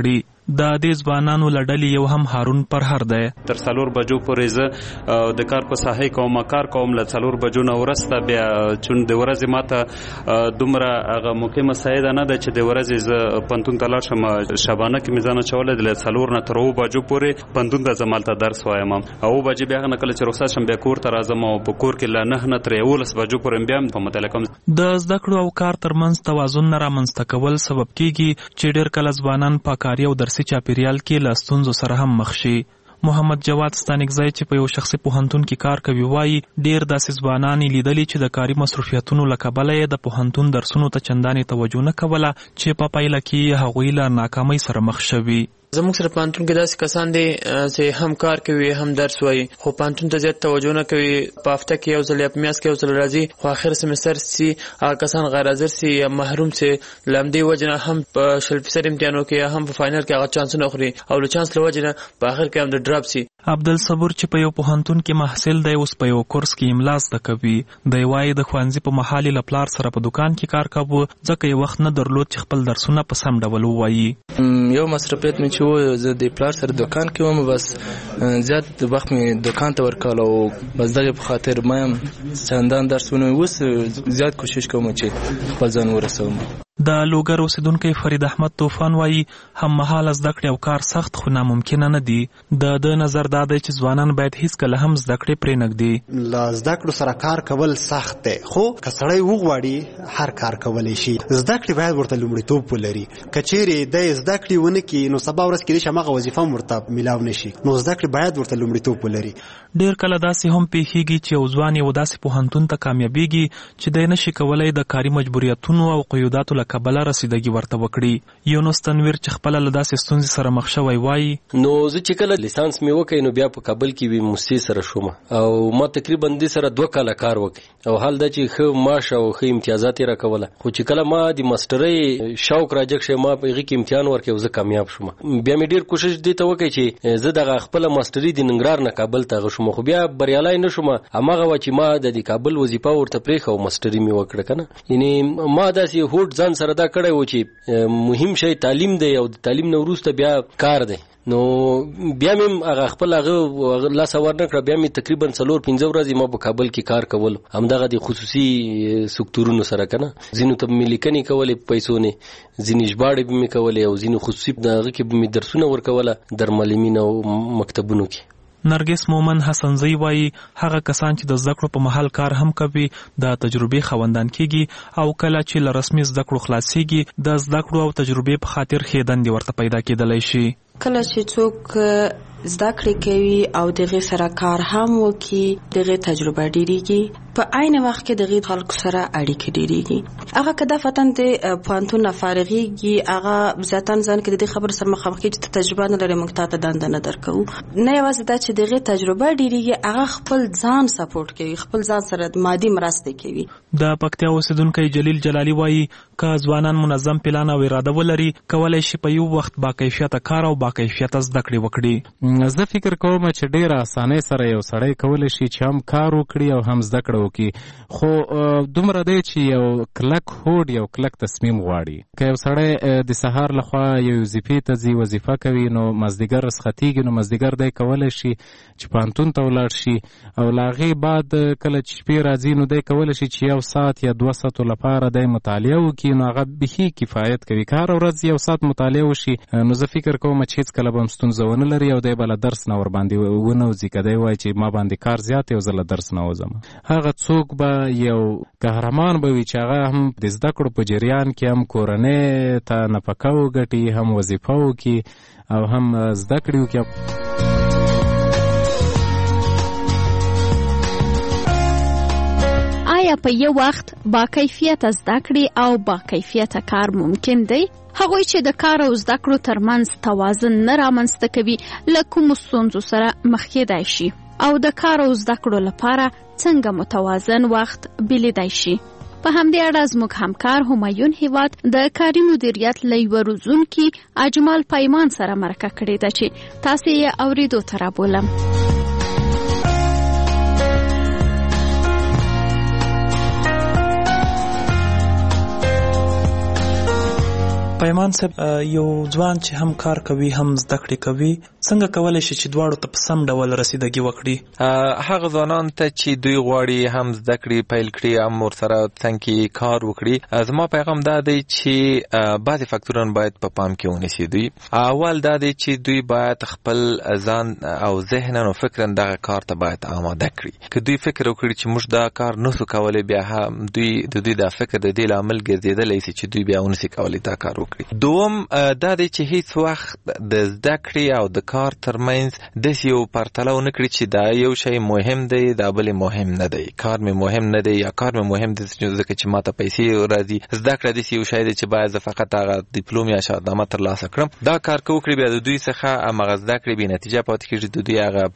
د دې ځوانانو لړلې یو هم هارون پرهر دی. تر څلور بجو پورې زه د کار په ساحه کوم کار کوم ل څلور بجو نه ورسته بیا چون د ورځې ماته دومره هغه مقیمه سایده نه ده چې د ورځې زه پنتون ته لاړ شم. شبانه کې مې ځان چولې د څلور نه تر اوه بجو پورې پنتون ته زمالته درس وایم او بجې بیا نه کله چې رخصت شم بیا کور ته راځم او په کور کې لا نه نه تر یولس بجو پورې بیا په متعلقه د زده کړو او کار ترمنځ توازن نه رامنځته کول سبب کیږي چې ډېر کله ځوانان په کاري او درسي چاپیریال کې له ستونزو سره هم مخ شي. محمد جواد ستانکزی چې په یو شخصي پوهنتون کې کار کوي وایي ډېر داسې ځوانان لیدلي چې د کاري مصروفیتونو له کبله یې د پوهنتون درسونو ته چندانې توجه نه کوله چې په پایله کې هغوی له ناکامۍ سره مخ شوي. زموږ سره پوهنتون کې داسې کسان دي چې هم کار کوي هم درس وایي خو پوهنتون ته زیات توجه نه کوي. په هفته کې یو ځل یا په میاشت کې یو ځل راځي خو آخر سمستر سي هغه کسان غیر حاضر سي یا محروم سي. له همدې وجې نه هم په شل فیصد امتحانو کې یا هم په فاینل کې هغه چانسونه خوري او له چانس له وجې نه په آخر کې هم د ډراپ سي. عبدالصبور چې په یو پوهنتون کې محصل دی اوس په یو کورس کې املا زده کوي. دی وایي د ښوونځي په مهال له پلار سره په دکان کې کار کاوه ځکه یې وخت نه درلود چې خپل درسونه په سم ډول ووایي. یو مصرفیت مې چې و زه د پلار سره دکان کې وم بس زیات وخت مې دکان ته ورکول او بس دغه په خاطر ما هم چندان درسونه اوس زیات کوشش کوم چې خپل ځان ورسوم. د لوګر اوسیدونکی فرید احمد طوفان وایي هم مهاله زده کړې او کار سخت خو ناممکنه نه دي. د د نظر دا دی چې ځوانان باید هیڅکله هم زده کړې پرې نږدي. له زده کړو سره کار کول سخت دی خو که سړی وغواړي هر کار کولی شي. زده کړې باید ورته لومړیتوب ولري. که چیرې دی زده کړې ونه کړي نو سبا ورځ کېدای شي هماغه وظیفه هم ورته میلاو نه شي. نو زده کړې باید ورته لومړیتوب ولري. ډېر کله داسې هم پیښیږي چې یو ځوان یو داسې پوهنتون ته کامیابیږي چې دی نشي کولی د کاري مجبوریتونو او قیوداتو له کبله رسیدګي ورته وکړي. یونس تنویر چې خپله له داسې ستونزې سره مخ شوی وایي نو زه چې کله لیسانس مې وکړی نو بیا په کابل کې وی موسسې سره شوم او ما تقریبا دې سره دوه کاله کار وکړ او حال دا چې ښه معاش او ښه امتیازات یې راکوله. خو چې کله ما د ماسټرۍ شوق راجګ شي ما په هغې کې امتحان ورکړی او زه کامیاب شوم. بیا مې ډېر کوشش دې ته وکړی چې زه دغه خپله ماسټرۍ د ننګرهار نه کابل ته هغه شوم خو بیا بریالی نه شوم. هماغه وه چې ما د دې کابل وظیفه ورته پرېښه او ماسټرۍ مې وکړه که نه. یعنې ما داسې هوډ ځان سره دا کړی و چې مهم شی تعلیم دی او د تعلیم نه وروسته بیا کار دی. نو بیا مې هغه خپل هغه لاسه ور نه کړه. بیا مې تقریبا څلور پنځه ورځې ما په کابل کې کار کول همدغه د خصوصي سکتورونو سره که نه. ځینو ته مې لیکنې کولې په پیسو نه ځینې ژباړې به مې کولې او ځینې خصوصي د هغه کې به مې درسونه ورکوله در معلمین او مکتبونو کې. نرګس مومن حسنزی وایي هغه کسان چې د زده کړو په مهال کار هم کوي د تجربې خاوندان کیږي او کله چې له رسمي زده کړو خلاصيږي د زده کړو او تجربې په خاطر ښې دندې ورته پیدا کېدلی شي. کله چې څوک زده کړې کوي او دغه سره کار هم وکړي دغه تجربه ډیریږي. په عین وخت کې دغه خلکو سره اړیکې ډیریږي. هغه کدا فتن د پوهنتون نه فارغيږي هغه ذاتن ځان کې د خبر سره مخامخ کېږي چې تجربه نه لري موږ ته دند نه درکو. نه یوازې دا چې دغه تجربه ډیریږي هغه خپل ځان سپورټ کوي خپل ځان سره مادي مرسته کوي. د پکتیا اوسیدونکی جلیل جلالی وایي که ځوانان منظم پلان او اراده ولري کولای شي په یو وخت با کیفیته کار او با کیفیته زده کړې وکړي. زه فکر کوم چې ډېر اسانۍ سره یو سړی کولی شي چې هم کار وکړي او هم زده کړه وکړي. خو دومره دی چې یو کلک هوډ یو کلک تصمیم غواړي. که یو سړی د سهار لخوا یو وظیفې ته ځي وظیفه کوي نو مازدیګر رسختېږي نو مازدیګر دی کولی شي چې پوهنتون ته ولاړ شي او له هغې بعد کله چې شپې راځي نو دی کولی شي چې یو ساعت یا دوه ساعتو لپاره دی مطالعه وکړي نو هغه بیخي کفایت کوي. که هره ورځ یو ساعت مطالعه وشي نو زه فکر کوم چې هېڅکله به هم ستونزه ونه لري او دی به له درس نه ورباندې ونوځي. که دی وایي چې ما باندې کار زیات یو زه له درس نه وځم هغه څوک به یو قهرمان به وي چې هغه هم د زده کړو په جریان کې هم کورنۍ ته نفقه وګټي هم وظیفه وکړي او هم زده کړې وکړي. آیا په یو وخت با کیفیت زده کړې او با کیفیت کار ممکن دی؟ هغوی چې د کار او زده کړو ترمنځ توازن نه رامنځته کوي له کومو ستونزو سره مخ کېدای شي او د کار او زده کړو لپاره څنګه متوازن وخت بلیدای شي. په همدې اړه زموږ همکار همایون هیواد د کاري مدیریت له یوه روزونکي اجمال پیمان سره مرکه کړې ده چې تاسې یې اورېدو ته رابولم. پیمان صاحب یو ځوان چې هم کار کوي هم زده کړې کوي څنګه کولای شي چې دواړو ته په سم ډول رسیدګي وکړي؟ هغه ځوانان ته چې دوی غواړي هم زده کړې پیل کړي هم ورسره څنګه کار وکړي، زما پیغام دا دی چې بعضې فاکتورونه باید په پام کې ونیسي. دوی اول دا دی چې دوی باید خپل ځان او ذهن او فکر دغه کار ته باید آماده کړي. که دوی فکر وکړي چې موږ دا کار نسو کولی، بیا هم دوی د دوی دا فکر د دې لامل ګرځېدلی شي چې دوی بیا ونسي کولی دا کار وکړي. دوم دا دی چې هیڅ وخت د زده کړې او د کار ترمنځ داسې یو پرتله ونه کړي چې دا یو شی مهم دی دا بل مهم نه دی، کار مې مهم نه دی یا کار مې مهم دی ځکه چې ماته پیسې راځي. زده کړه داسې یو شی دی چې باید زه فقط هغه ډیپلوم یا شهادتنامه ترلاسه کړم. دا کار که وکړي بیا د دوی څخه همغه زده کړې بې نتیجه پاتې کېږي، د دوی هغه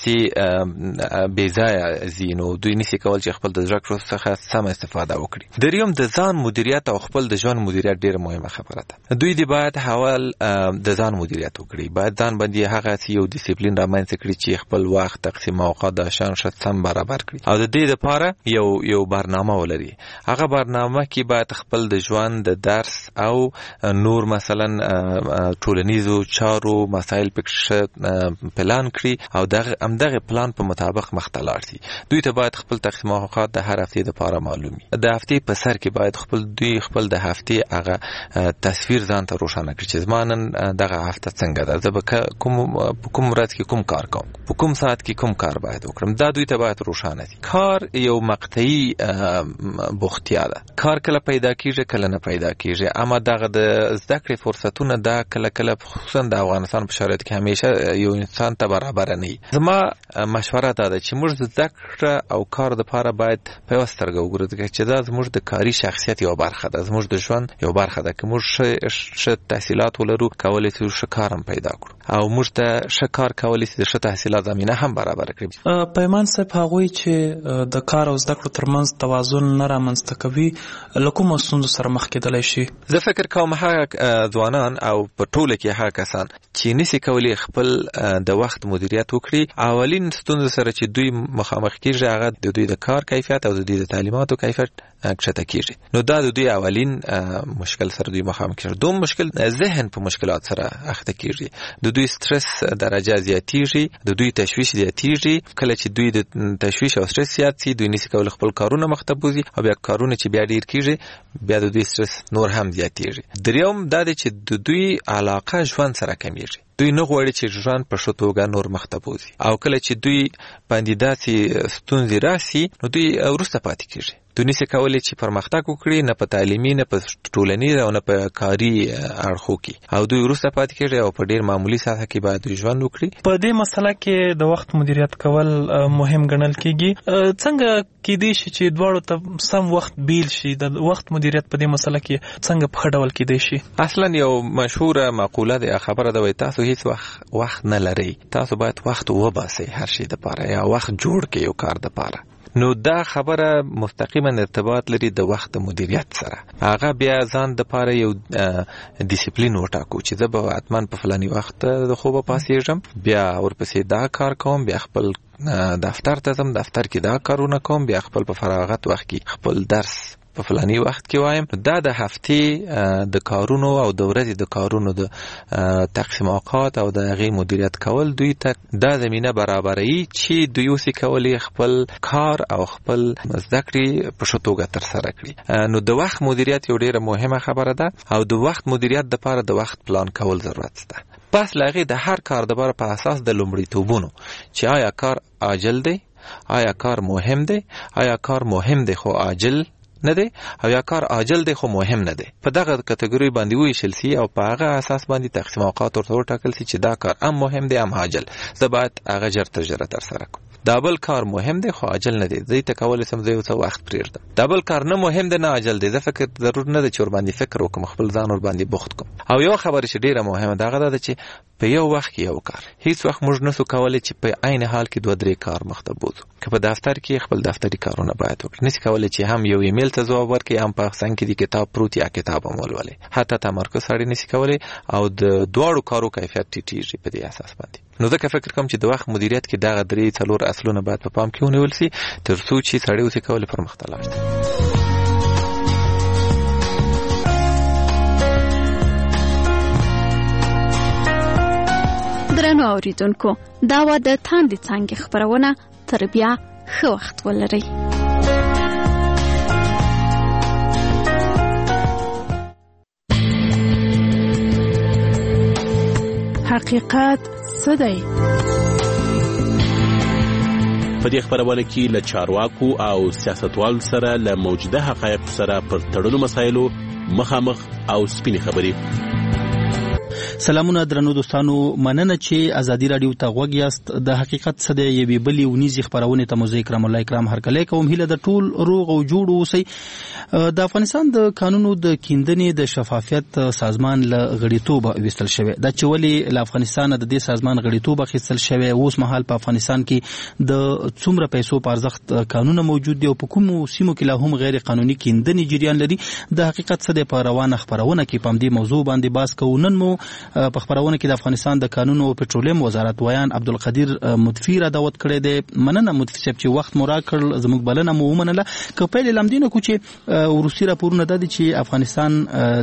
هڅې بې ځایه ځي، نو دوی نشي کولی چې خپل د زده کړو څخه سمه استفاده وکړي. دریم د ځان مدیریت او خپل د ژوند مدیریت ډېره مهمه خبره ده. دوی دی باید حوال د ځان مدیریت وکړي، باید ځان باندې هغه یو ډیسپلین رامنځته کړي چې خپل وخت تقسیم اوقات د شان شت سم برابر کړي او د دې لپاره یو یو برنامه ولري. هغه برنامه کې باید خپل د ژوند د درس او نور مثلا ټولنیزو چارو مسایل پکې پلان کړي او دغه همدغه پلان په مطابق مخته لاړ شي. دوی ته باید خپل تقسیم اوقات د هر هفته لپاره معلومي. د هفته په سر کې باید خپل دوی خپل د هفته هغه تصویر ځان ته روښانه کړي چې زما نن دغه هفته څنګه ده، زه به کوم کوم ورځ کې کوم کار کوم، په کوم ساعت کې کوم کار باید وکړم. دا دوی ته باید روښانه شي. کار یو مقطعي بوختیا ده، کار کله پیدا کیږي کله نه پیدا کیږي، اما دغه د زده کړې فرصتونه دا کله کله خصوصا د افغانستان په شرایطو کې همیشه یو انسان ته برابر نه وي. زما مشوره دا ده چې موږ زده کړه او کار لپاره باید په یوه سترګه وګورو چې دا زموږ د کاري شخصیت یوه برخه ده، زموږ د ژوند یوه برخه ده. که موږ ښه تحصیلات ولرو کولی شو ښه کار هم پیدا کړو او موږ ته ښه کار کولی شي د ښه تحصیلات زمینه هم برابر کړي. پیمان صاحب هغوی چې د کار او زده کړو ترمنځ توازن نه رامنځته کوي له کومو ستونزو سره مخ کېدلی شي؟ زه فکر کوم هغه ځوانان او په ټوله کې هغه کسان چې نشي کولی خپل د وخت مدیریت وکړي، اولین ستونزه سره چې دوی مخامخ کېږي هغه د دوی د کار کیفیت او د دوی د تعلیماتو کیفیت کښته کېږي. نو دا د دوی اولین مشکل سره دوی مخامخ کېږي. دوم مشکل ذهن په مشکلات سره اخته کېږي، د دوی سترس درجه زیاتېږي، د دوی تشویش زیاتېږي. کله چې دوی د تشویش او سترس زیات شي دوی نشي کولی خپل کارونه مخته بوځي او بیا کارونه چې بیا ډېر کېږي بیا د دوی سترس نور هم زیاتېږي. دریم دا دی چې د دوی علاقه ژوند سره کمیږي، دوی نه غواړي چې ژوند په ښه توګه نور مخته بوځي او کله چې دوی باندې داسې ستونزې راسي نو دوی وروسته پاتې کېږي. دوی نشي کولی چې پرمختګ وکړي، نه په تعلیمي نه په ټولنیز او نه په کاري اړخو کې، او دوی وروسته پاتې کېږي او په ډېر معمولي سطحه کې باید دوی ژوند وکړي. په دې مسله کې د وخت مدیریت کول مهم ګڼل کېږي. څنګه کېدای شي چې دواړو ته سم وخت بیل شي؟ د وخت مدیریت په دې مسله کې څنګه په ښه ډول کېدای شي؟ اصلا یو مشهوره مقوله ده، خبره ده، وایي تاسو هیڅ وخت وخت نه لرئ، تاسو باید وخت وباسئ هر شي دپاره یا وخت جوړ کړئ یو کار دپاره. نو دا خبره مستقیما ارتباط لري د وخت مدیریت سره. هغه بیا ځان دپاره یو ډیسپلین وټاکو چې زه به حتما په فلاني وخت د خوبه پاسېږم، بیا ورپسې دا کار کوم، بیا خپل دفتر ته ځم، دفتر کې دا کارونه کوم، بیا خپل په فراغت وخت کې خپل درس په فلاني وخت کې وایم. دا د هفتې د کارونو او د ورځې د کارونو د تقسیم اوقات او د هغې مدیریت کول دوی ته دا زمینه برابروي چې دوی اوسې کولی خپل کار او خپل زده کړې په ښه توګه ترسره کړي. نو د وخت مدیریت یو ډېره مهمه خبره ده او د وخت مدیریت دپاره د وخت پلان کول ضرورت شته. پس له هغې د هر کار دپاره په اساس د لومړیتوبونو چې آیا کار عاجل دی، آیا کار مهم دی، آیا کار مهم دی خو عاجل نه دی، او یا کار عاجل دی خو مهم نه دی. په دغه کټګوري باندې وویشل سي او په هغه اساس باندې تقسیم اوقات ورته وټاکل سي چې دا کار هم مهم دی هم عاجل، زه باید هغه ژر تر ژره ترسره کړم. دا بل کار مهم دی خو عاجل نه دی، زه ته کولی شم زه یو څه وخت پرېږدم. دا بل کار نه مهم دی نه عاجل دی، زه فکر ضرور نه دی چې ورباندې فکر وکړم، خپل ځان ورباندې بوخت کړم. او یو خبره چې ډېره مهمه ده هغه دا ده چې په یو وخت کې یو کار، هیڅ وخت موږ نسو کولی چې په عین حال کې دوه درې کار مخته بوځو. که په دفتر کې خپل دفتري کارونه باید وکړي، نسي کولی چې هم یو ایمیل ته ځواب ورکړي هم په څنګ کې د کتاب پروت یا کتاب هم ولولي. حتی تمرکز سړی نسي کولی او د دواړو کارو کیفیت ټیټېږي په دې اساس باندې. نو ځکه فکر کوم چې د وخت مدیریت کې دغه درې څلور اصلونه باید په پام کې ونیول سي تر څو چې سړی اوسې کولی پرمختګ لاړ شي. اوریدونکو دا و د تاندې څانګې خبرونه تر بیا ښه وخت ولرئ. حقیقت څه دی؟ په دې خبرونه کې له چارواکو او سیاستوالو سره له موجوده حقایقو سره پر تړلو مسایلو مخامخ او سپینې خبرې. سلامونه درنو دوستانو، مننه چې ازادي رادیو ته غوږ یاست. د حقیقت څه دی یوې بلې ونیزې خبرونه ته مو زه کرام الله کرام هرکلی کوم. هیله د ټول روغ او جوړ اوسئ. د افغانستان د قانونو د کیندنې د شفافیت سازمان له غړیتوبه ویستل شوی. دا چې ولې له افغانستان د دې سازمان غړیتوب اخیستل شوی، اوس مهال په افغانستان کې د څومره پیسو په ارزښت قانونه موجود دي او په کومو سیمو کې لا هم غیر قانوني کیندنې جریان لري. د حقیقت څه دی په روانه خبرونه کې په همدې موضوع باندې بحث کوو. نن مو په خبرونه کې د افغانستان د قانون او پټرولیم وزارت ویان عبدالقدیر مطفی را دعوت کړی دی. مننه مطفی صاحب چې وخت مو راکړ، زموږ بلنه مو ومنله. که پیل لامدینه کو چې وروستي راپورونه دا دي چې افغانستان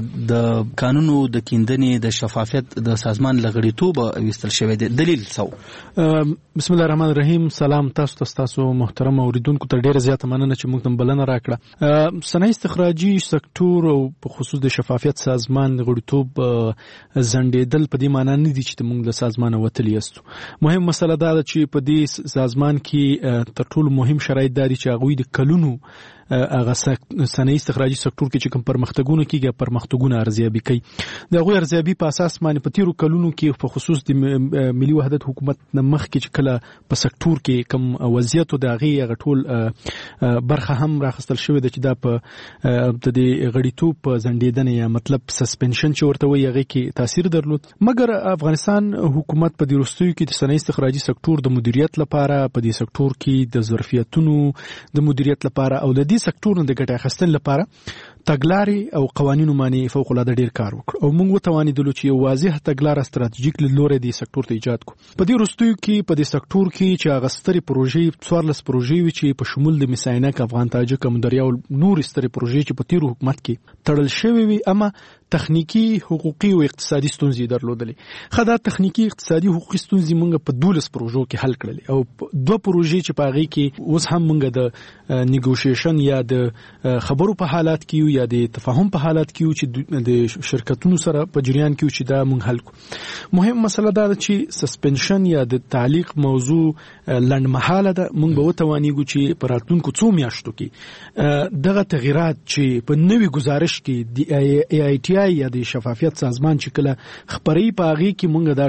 د قانونو د کیندنې د شفافیت د سازمان له غړیتوبه ویستل شوی دی. دلیل څه؟ بسم الله الرحمن الرحیم. سلام تاسو ته، تاسو محترم اوریدونکو ته ډیره زیاته مننه چې موږ ته بلنه راکړه. صنایع استخراجي سکتور او په خصوص د شفافیت سازمان غړیتوب زندیدل په دې معنی نه دي چې موږ له سازمانه وتلی یاستو. مهم مسله دا ده چې په دې سازمان کې تر ټولو مهم شرایط دا دي چې هغوی د کلونو هغه صنایع استخراجي سکتور کې چې کوم پرمختګونه کیږي پرمختګونه ارزیابي کوي. د هغوی ارزیابي په اساس باندې په تیرو کلونو کې په خصوص د ملي وحدت حکومت نه مخکې چې کله په سکتور کې کوم وضعیت او د هغې هغه ټول برخه هم راخیستل شوې ده چې دا په د دې غړیتوب په ځنډېدنې یا مطلب سسپنشن چې ورته وایي هغې کې تاثیر درلود. مګر افغانستان حکومت په دې وروستیو کې د صنایع استخراجي سکتور د مدیریت لپاره په دې سکتور کې د ظرفیتونو د مدیریت لپاره او د دې سکتور نه د ګټې اخیستنې لپاره تګلارې او قوانینو باندې فوق العاده ډیر کار وکړ او موږ وتوانیدلو چې یو واضح تګلاره ستراتیژیک لیدلوری د سکتور ته ایجاد کړو. په دې وروستیو کې په دې سکتور کې چې هغه سترې پروژې څوارلس پروژې وي چې په شمول د میساینک، افغان تاجک، امودریا او نور سترې پروژې چې په تیرو حکومت کې تړل شوې وي، اما تخنیکی، حقوقي او اقتصادي ستونزې درلودلې. خدا تخنیکی، اقتصادي، حقوقي ستونزې موږ په دولس پروژو کې حل کړلې او دوه پروژې چې په هغې کې اوس هم موږ د نیګوشیشن یا د خبرو په حالات کې یا د تفاهم په حالات کې چې د شرکتونو سره په جریان کې چې دا موږ حل کړو. مهم مسله دا ده چې سسپنشن یا د تعلیق موضوع لنډمهاله ده. موږ به وتوانیږو چې په راتلونکو څو میاشتو کې دغه تغیرات چې په نوي ګزارش کې د ای آی ټي یا د شفافیت سازمان چې کله خبري په هغې کې موږ دا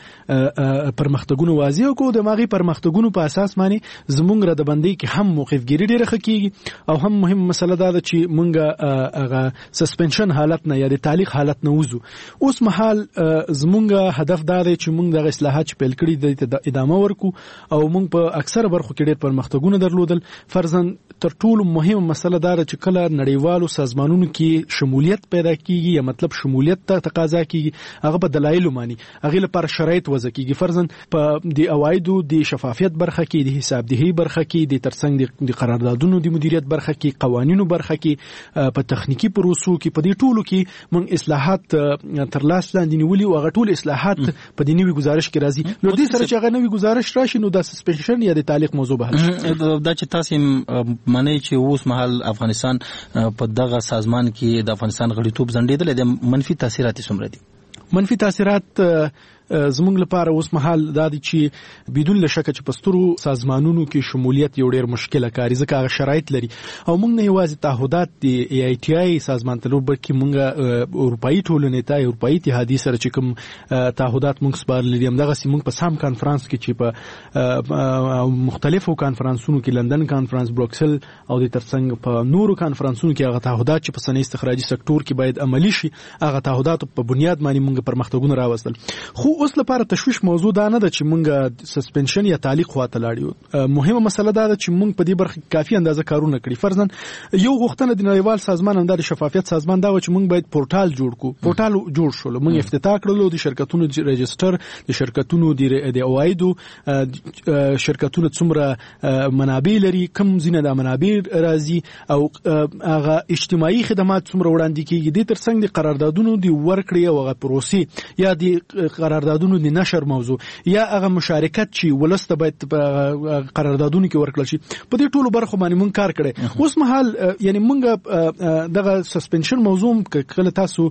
ټول پرمختګونه واضح کړو. د هغې پرمختګونو په اساس باندې زموږ ردبندۍ کې هم موقفګیري ډېره ښه کېږي او هم مهم مسله دا ده چې موږ هغه سسپنشن حالت نه یا د تعلیق حالت نه وځو. اوس مهال زموږ هدف دا دی چې موږ دغه اصلاحات چې پیل کړي د ادامه ورکو او موږ په اکثره برخو کې ډېر پرمختګونه درلودل. فرضاً تر ټولو مهمه مسله دا ده چې کله نړیوالو سازمانونو کې شمولیت پیدا کېږي یا مطلب شمولیت ته تقاضا کیږي، هغه په دلایلو باندې هغې لپاره شرایط وضع کیږي. فرضاً په د عوایدو د شفافیت برخه کې، د حسابدهي برخه کې، د ترڅنګ د قراردادونو د مدیریت برخه کې، قوانینو برخه کې، په تخنیکی پروسو کې، په دې ټولو کې موږ اصلاحات تر لاس لاندې نیولي او هغه ټول اصلاحات په دې نوي گزارش کې راځي. نو دې سره چې هغه نوي گزارش راشي نو د سسپنشن یا د تعلیق موضوع به حل شي. دا چې تاسو معنی چې اوس مهال افغانستان په دغه سازمان کې د افغانستان غړیتوب ځنډېدلی د منفي تاثیرات څومره دي؟ منفي تاثیرات زموږ لپاره اوس مهال دا دي چې بدون له شکه چې په سترو سازمانونو کې شمولیت یو ډېر مشکله کاري ځکه هغه شرایط لري او موږ نه یوازې تعهدات د ای آی ټي آی سازمان ته لرو بلکې موږ اروپایي ټولنې ته اروپایي اتحادیې سره چې کوم تعهدات موږ سپارلي دي همدغسې موږ په سام کانفرانس کې چې په مختلفو کانفرانسونو کې لندن کانفرانس، بروکسل او د ترڅنګ په نورو کانفرانسونو کې هغه تعهدات چې په صنایع استخراجي سکتور کې باید عملي شي هغه تعهداتو په بنیاد باندې موږ پرمختګونه راوستل. خو اوس لپاره تشویش موضوع دا نه ده چې موږ سسپنشن یا تعلیق خواته لاړو. مهمه مسله دا ده چې موږ په دې برخه کافي اندازه کارونه کړي. فرضاً یو غوښتنه د نړیوال سازمان هم د شفافیت سازمان دا و چې موږ باید پورټال جوړ کړو. پورټال جوړ شول، موږ افتتاح کړلو، د شرکتونو رجستر، د شرکتونو د عوایدو، شرکتونو څومره منابع لري، کوم ځینې د منابع راځي او هغه اجتماعي خدمات څومره وړاندې کیږي، د ترڅنګ د قراردادونو د ورکړې او هغه پروسې یا د قرارداد قراردادونو د نشر موضوع یا هغه مشارکت چې ولسته باید قراردادونو کې ورکړل شي په دې ټولو برخو باندې مونږ کار کړی. اوس مهال یعنی مونږ دغه سسپنشن موضوع کله تاسو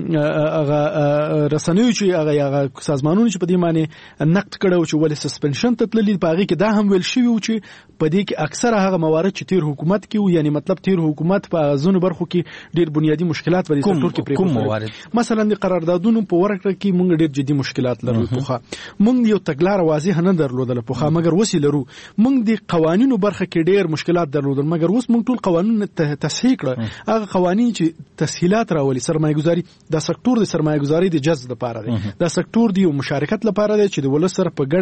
هغه رسنیو چې هغه سازمانونو چې په دې معنی نقد کړو چې ولې سسپنشن ته تللی په هغه کې دا هم ویل شوی و چې په دې کې اکثره هغه موارد چې تیر حکومت کې یعنی مطلب تیر حکومت په ځینو برخو کې ډیر بنیادی مشکلات ورې سکتور کې پرې کوم موارد مثلا د قراردادونو په ورکړه کې مونږ ډیر جدي مشکلات لرو. پوخا مونږ یو تګلار واضح نه درلودل پوخا مګر وسی لرو. مونږ د قوانینو برخه کې ډیر مشکلات درلودل مګر اوس مونږ ټول قوانین تصحیح کړه. هغه قوانین چې تسهیلات راولي سرمایه‌ګذاري د سکتور د سرمایه‌ګذاري د جذب لپاره دی د سکتور دی مشارکت لپاره دی چې د ولس سره په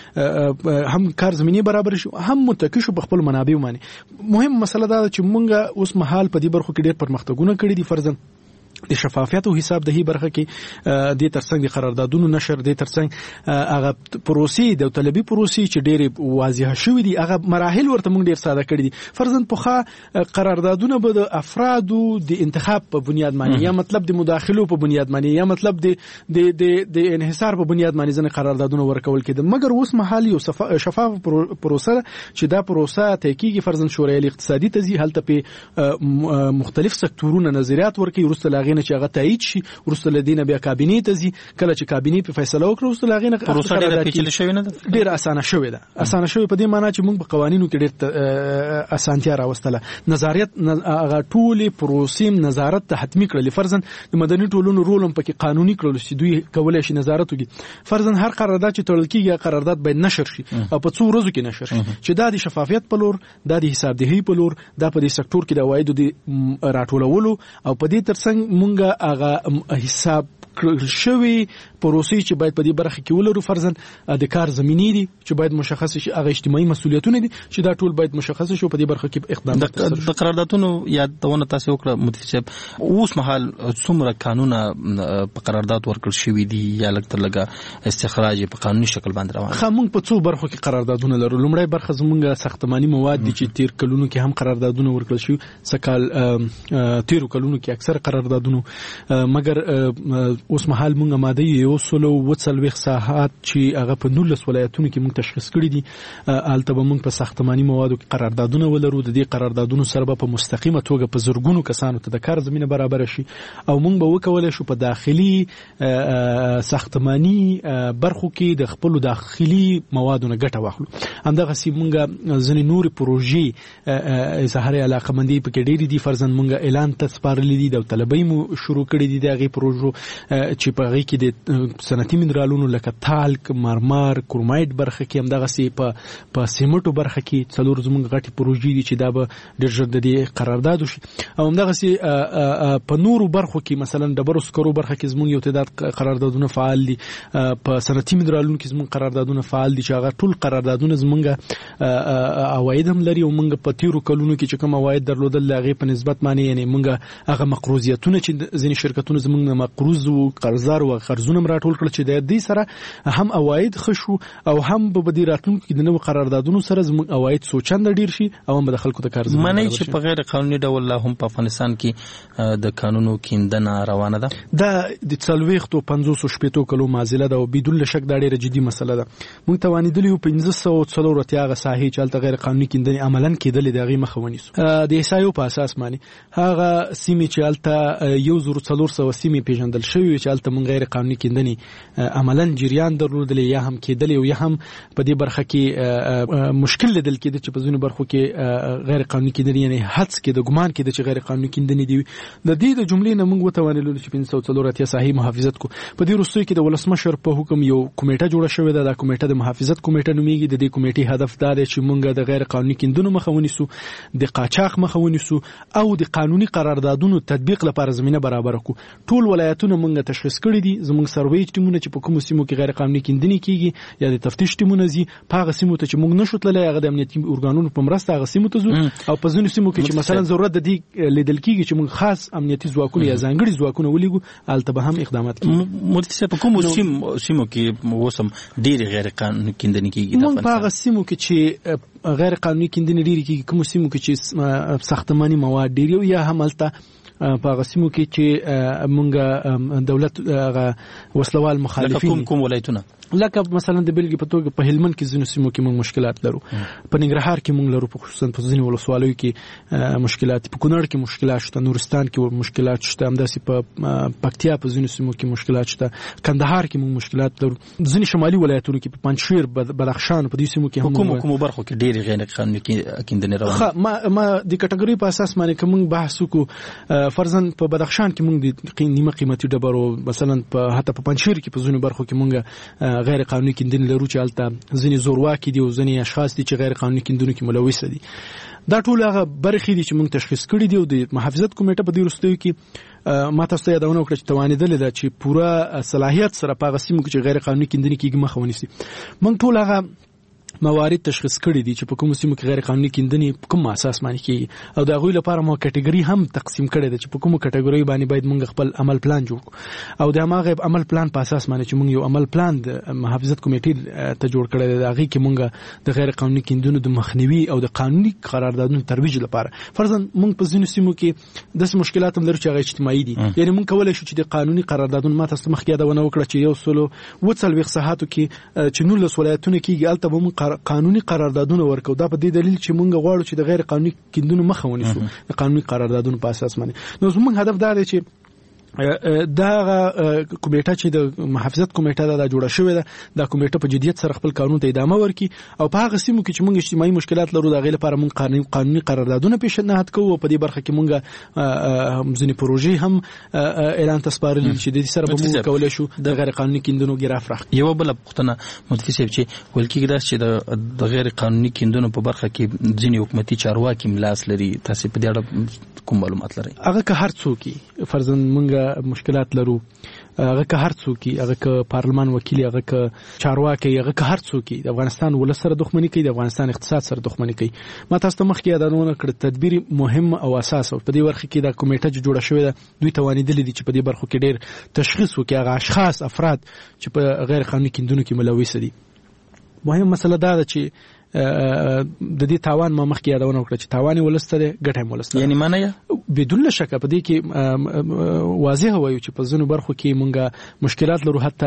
ګډه هم کار زمینی برابر شي هم متکی شو په خپل منابع باندې. مهم مسله دا چې مونږ اوس مهال په دې برخو کې ډېر پرمختګونه کړي دي. فرضاً د شفافیت او حساب دهي برخه کې د ترڅنګ د قراردادونو نشر د ترڅنګ هغه پروسې د طلبي پروسې چې ډېر واضح شوې دي هغه مراحل ورته موږ ډېر ساده کړی دي. فرضاً په قراردادونه به د افرادو د انتخاب په بنیاد باندې یا مطلب د مداخلو په بنیاد باندې یا مطلب د د د انحصار په بنیاد باندې ځنه قراردادونه ورکول کېده. مګر اوس مهال یو شفاف پروسه چې دا پروسه تحقیقي فرضاً شورای اقتصادي تزي هلته په مختلف سکتورونو نظریات ورکړي ورسته لاغې نه چې هغه تایید شي ورسته لدینه بیا کابینه ته ځي کله چې کابینه په فیصله وکړي ورسته لاغې نه پروسه ډېره پیچلې شوې نه ده ډېره اسانه شوې ده اسانه شوې په دې معنی چې موږ په قوانینو کې ډېر اسانتیا راوستله. نظریات هغه ټول پروسې نظارت ته حتمی کړل. فرضاً د مدني ټولنو رول هم پکې قانوني کړل چې دوی کولای شي نظارت وکړي. فرضاً هر قرارداد چې تړل کیږي قرارداد باید نشر شي او په څو ورځو کې نشر شي چې دا د شفافیت په لور دا د حساب دهي په لور دا په دې سکتور کې د عوایدو د راټولولو او په دې ترڅنګ مونږه هغه حساب شوی پروسې چې باید په دې برخه کې ولرو. فرضاً د کار زمینی دي چې باید مشخص شي هغه اجتماعي مسؤلیتونه دي چې دا ټول باید مشخص شي په دې برخه کې اقدام د قراردادونو یادونه تاسو وکړه مدیر صاحب. اوس مهال څومره قانونه په قرارداد ورکړل شوی دي یا لکه لګه استخراج په قانوني شکل باندې روان دي؟ خامونږ په څو برخو کې قراردادونه لرو. لومړی برخه زمونږ ساختماني مواد دي چې تیر کلونو کې هم قراردادونه ورکړل شوی. سکال تیرو کلونو کې اکثر قراردادونه مګر اوس مهال مونږه ماده یو سلو وڅلويخ ساحات چې هغه په نولس ولایتونو کې مونږ تشخیص کړی دي. البته به مونږ په ساختماني موادو کې قراردادونه ولرو. د دې قراردادونو سره به په مستقیمه توګه په زرګونو کسانو ته د کار زمينه برابر شي او مونږ به وکولای شو په داخلي ساختماني برخو کې د خپل داخلي موادونو ګټه واخلو. همدغه سي مونږه ځنې نور پروژې اظهار علاقه مندي په کې ډېری دي. فرضاً مونږه اعلان ته سپارلې دي د طلبي مو شروع کړی دي دغه پروژو چې په هغه کې د صنعتي منرالونو لکه تالک مرمر کرومایټ برخه کې همدغه سي په په سیمټو برخه کې څلور زموږ غټي پروژې دي چې دا به ډېر ژر د دې قرارداد وشي او همدغه سي په نورو برخو کې مثلا د برو سکرو برخه کې زموږ یو تعداد قراردادونه فعال دي. په صنعتي منرالونو کې زموږ قراردادونه فعال دي چې هغه ټول قراردادونه زموږ عواید هم لري او موږ په تیرو کلونو کې چې کوم عواید درلودل هغه په نسبت معنی یعنی موږ هغه مقروضیتونه چې ځینې شرکتونه زموږ مقروض او قرضدار او قرضونه راټول کړل چې د دې سره هم عواید خشو او هم په بدی راتلونکو کې د نوو قراردادونو سره زموږ عواید سوچند ډیر شي او هم د خلکو د کار زمینه معنی چې په غیر قانوني ډول لا هم په افغانستان کې د قانونو کیندنه روانه ده. دا د څلويخت او پنځوس شپږ کلو معضله ده او بدون شک دا ډیره جدي مسله ده. موږ توانیدلی یو پنځه سوه څلور اتیا ساحې چې الته غیر قانوني کیندنه عملاً کېدل د غي مخه ونیسو. د ایسایو په اساس معنی هغه سیمې چې الته یو زر څلور سوه سیمې پیژندل شوی چې الته موږ غیر قانوني کیندنې عملاً جریان درلودل یا هم کېدل او یا هم په دې برخه کې مشکل لیدل کېد چې په ځینو برخو کې غیر قانوني کیندنې یعنی حدس کې د ګمان کې چې غیر قانوني کیندنې دي. د دې د جملې نه موږ وتوانیدل چې پنځه سوه څلور اتیا ساحې محافظت کو. په دې وروستیو کې د ولسمشر په حکم یو کمیټه جوړه شوې ده. دا کمیټه د محافظت کمیټه نومیږي. د دې کمیټې هدف دا دی چې موږ د غیر قانوني کیندنو مخه ونیسو د قاچاق مخه ونیسو او د قانوني قراردادونو تطبیق لپاره زمينه برابر کړو. ټول ولایتونه موږ تشخیص کړی دي. زموږ سروي ټیمونه چې په کوم سیمو کې غیر قانوني کیندنې کیږي یا د تفتیش ټیمونه زی په هغه سیمو ته چې موږ نشو تللی هغه د امنیتي ارګانونو په مرسته هغه سیمو ته ځو او په ځینو سیمو کې چې مثلا ضرورت د دې لیدل کیږي چې موږ خاص امنیتي ځواکونه یا ځانګړي ځواکونه ولېګو الته به هم اقدامات کوي. مدیر په کوم سیمو کې وسم ډیر غیر قانوني کیندنې کیږي؟ موږ په هغه سیمو کې چې غیر قانوني کیندنې ډیر کیږي کوم سیمو کې چې ساختماني مواد ډیر یا هم الته په غسیمو کې چې مونږ دولت وسلوال مخالفین کوم کوم ولایتونه لکه مثلا د بلګي په توګه په هلمند کې ځینو سیمو کې موږ مشکلات لرو په ننګرهار کې موږ لرو په خصوصا په ځینو ولسوالیو کې مشکلات په کونړ کې مشکلات شته نورستان کې مشکلات شته همداسې په پکتیا په ځینو سیمو کې مشکلات شته کندهار کې موږ مشکلات لرو ځینې شمالي ولایتونو کې په پنجشیر بدخشان په دې سیمو کې هم کوم کوم برخو کې ډېر غیر قانوني کیندنې روان ما ما د کټګوري په اساس باندې کوم بحث وکړو فرضاً په بدخشان کې موږ د نیمه قیمتي ډبرو مثلا په حتی په پنجشیر کې په ځینو برخو کې موږ غیر قانوني کیندنې لرو چې البته ځینې زورواکي دي او ځینې اشخاص دي چې غیر قانوني کیندونکو کې ملوث دي دا ټول هغه برخې دي چې موږ تشخیص کړي دي او د محافظت کمیټه په دې وروستیو کې ما تاسو ته یادونه وکړه چې توانیدل ده چې پوره صلاحیت سره په غسیمو کې چې غیر قانوني کیندنې کېږي مخه ونیسي موږ ټول هغه موارد تشخیص کړي دي چې په کوم سیمو کې غیر قانوني کیندنې کوم اساس باندې کیږي او دا غوي لپاره مو کټګوري هم تقسیم کړي دي چې په کوم کټګوري باندې باید موږ خپل عمل پلان جوړ کړو او د هغه عمل پلان په اساس باندې چې موږ یو عمل پلان د محافظت کمیټې ته جوړ کړی دی هغه کې موږ د غیر قانوني کیندنو د مخنیوي او د قانوني قراردادونو ترویج لپاره فرضاً موږ په ځینو سیمو کې د مشکلات هم لرو چې هغه اجتماعي دي یعنی موږ کولای شو چې د قانوني قراردادونو ماته مخکې یادونه وکړه چې یو سلو وڅلوېښت ساعتو کې چې نولس ولایتونه کېږي هلته به موږ قانوني قراردادونه ورکو دا په دې دلیل چې موږ غواړو چې د غیر قانوني کیندنو مخه ونیسو د قانوني قراردادونو په اساس باندې نو زموږ هدف دا دی چې دا کمیټه چې د محافظت کمیټه دا جوړه شوې ده دا کمیټه په جدیت سره خپل قانون ته ادامه ورکړي او په هغه سیمو کې چې موږ اجتماعي مشکلات لرو دا غي لپاره موږ قانوني قانوني قراردادونه پیشنهاد کوو په دې برخه کې موږ ځینې پروژې هم اعلان تسپارلي چې د دې سره به موږ کولای شو د غیر قانوني کیندنو ګراف راخ یو بل پښتنه متفق صاحب چې ولکې دا چې د غیر قانوني کیندنو په برخه کې ځینې حکومتي چارواکي ملاس لري تاسو په دې اړه کوم معلومات لرئ هغه که هر څوک فرضاً موږ مشکلات لرو هغه که هر څوک هغه که پارلمان وکیل هغه که چارواکي هغه که هر څوک د افغانستان ول سره دښمنی کوي د افغانستان اقتصاد سره دښمنی کوي ما تاسو ته مخکې یادونه کړ تدبیر مهم او اساس په دې ورخه کې د کمیټه جوړه شوې ده دوی توانیدل دي چې په دې برخو کې ډېر تشخیص وکړي هغه اشخاص افراد چې په غیر قانوني کیندونکو کې ملوث دي مهم مسله دا ده چې د دې تاوان ما مخکې یادونه وکړه چې تاوان ولسته ده ګټه ولسته یعنی معنی بدون شک په دې کې واضح وایو چې په ځینو برخو کې مونږه مشکلات لرو حتی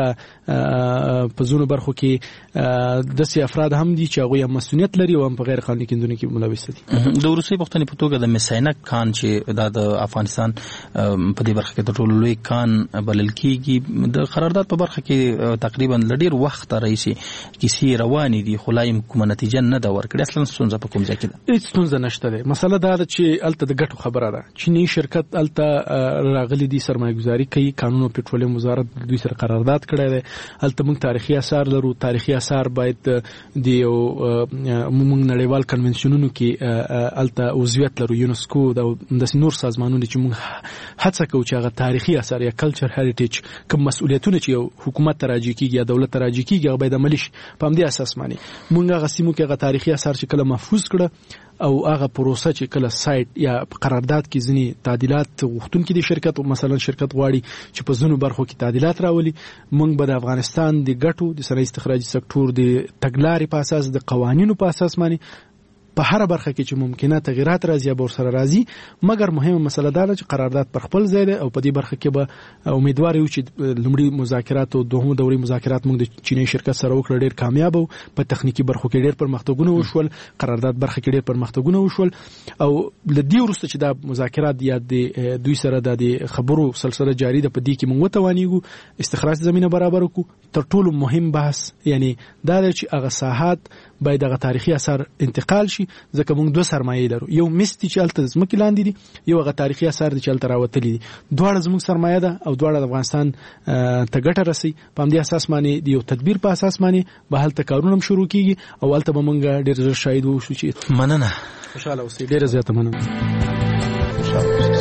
په ځینو برخو کې د سي افراد هم دي چې هغه مسؤلیت لري او هم په غیر قانوني کیندونکو کې ملوث دي د روسي پښتنې په توګه د مسینک کان چې د افغانستان په دې برخه کې د ټولو لوی کان بلل کیږي د قرارداد په برخه کې تقریبا لډیر وخت راځي کیسې روانې دي خلایم کوم نتیجه نه دا ورکړي اصلا ستونزه په کوم ځای کې ده هیڅ ستونزه نشته ده مسله دا ده چې الته د ګټو خبره ده چینی شرکت الته راغلي دي سرمایه‌ګذاري کوي قانون او پټرولیم وزارت دوی سره قرارداد کړی دی الته موږ تاریخي آثار لرو تاریخي آثار باید د یو موږ نړیوال کنونشنونو کې الته عضویت لرو یونسکو د نور سازمانونو چې موږ هڅه کوو چې هغه تاریخي آثار یا کلچر هریټیج کوم مسؤلیتونه چې یو حکومت تراجی کیږي یا دولت تراجی کیږي هغه باید عملي شي په همدې اساس باندې موږ هغه سیمو کې هغه تاریخي آثار چې کله محفوظ کړه او هغه پروسه چې کله سایت یا قرارداد کې ځینی تعدیلات غوښتونکي د شرکت مثلا شرکت غواړي چې په ځینو برخو کې تعدیلات راولي موږ به د افغانستان د ګټو د صنایع استخراجي سکتور د تګلارې په اساس د قوانینو په اساس باندې په هر برخه کې چې ممکنه تغیرات راځي به سره راځي مګر مهمه مسله دا ده چې قرارداد پر خپل ځای ده او په دې برخه کې به امیدوار یو چې لومړی مذاکرات او دوهم دوري مذاکرات موږ د چینی شرکت سره وکړ ډیر کامیاب او په تخنیکی برخو کې ډیر پرمختګونه وشول قرارداد برخه کې ډیر پرمختګونه وشول او لدی ورسته چې دا مذاکرات یا د دوی سره د خبرو سلسله جاری ده په دې کې موږ توانیږو استخراج زمينه برابر وکړو تر ټولو مهم بحث یعنی دا چې هغه ساحات باید هغه تاریخي اثر انتقال شي ځکه موږ دوه سرمایې لرو یو مستي چې الته ځمکې لاندې دي یو هغه تاریخي اثار دي چې الته راوتلي دي دواړه زموږ سرمایه ده او دواړه د افغانستان ته ګټه رسي په همدې اساس باندې د یو تدبیر په اساس باندې به هلته کارونه هم شروع کیږي او هلته به موږ ډېر ژر شاهد وشو چې مننه خوشاله اوسئ ډېره زیاته مننه خوشاله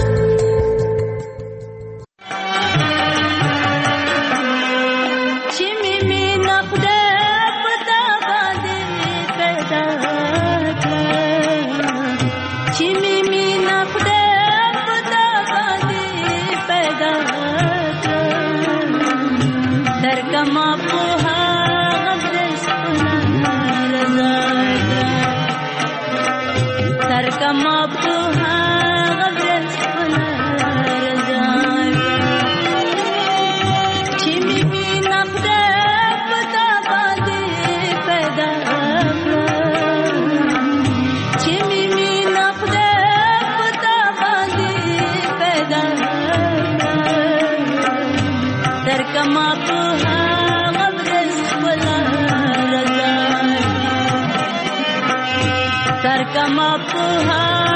کما په هغه ورځ خپله رضا تر کما په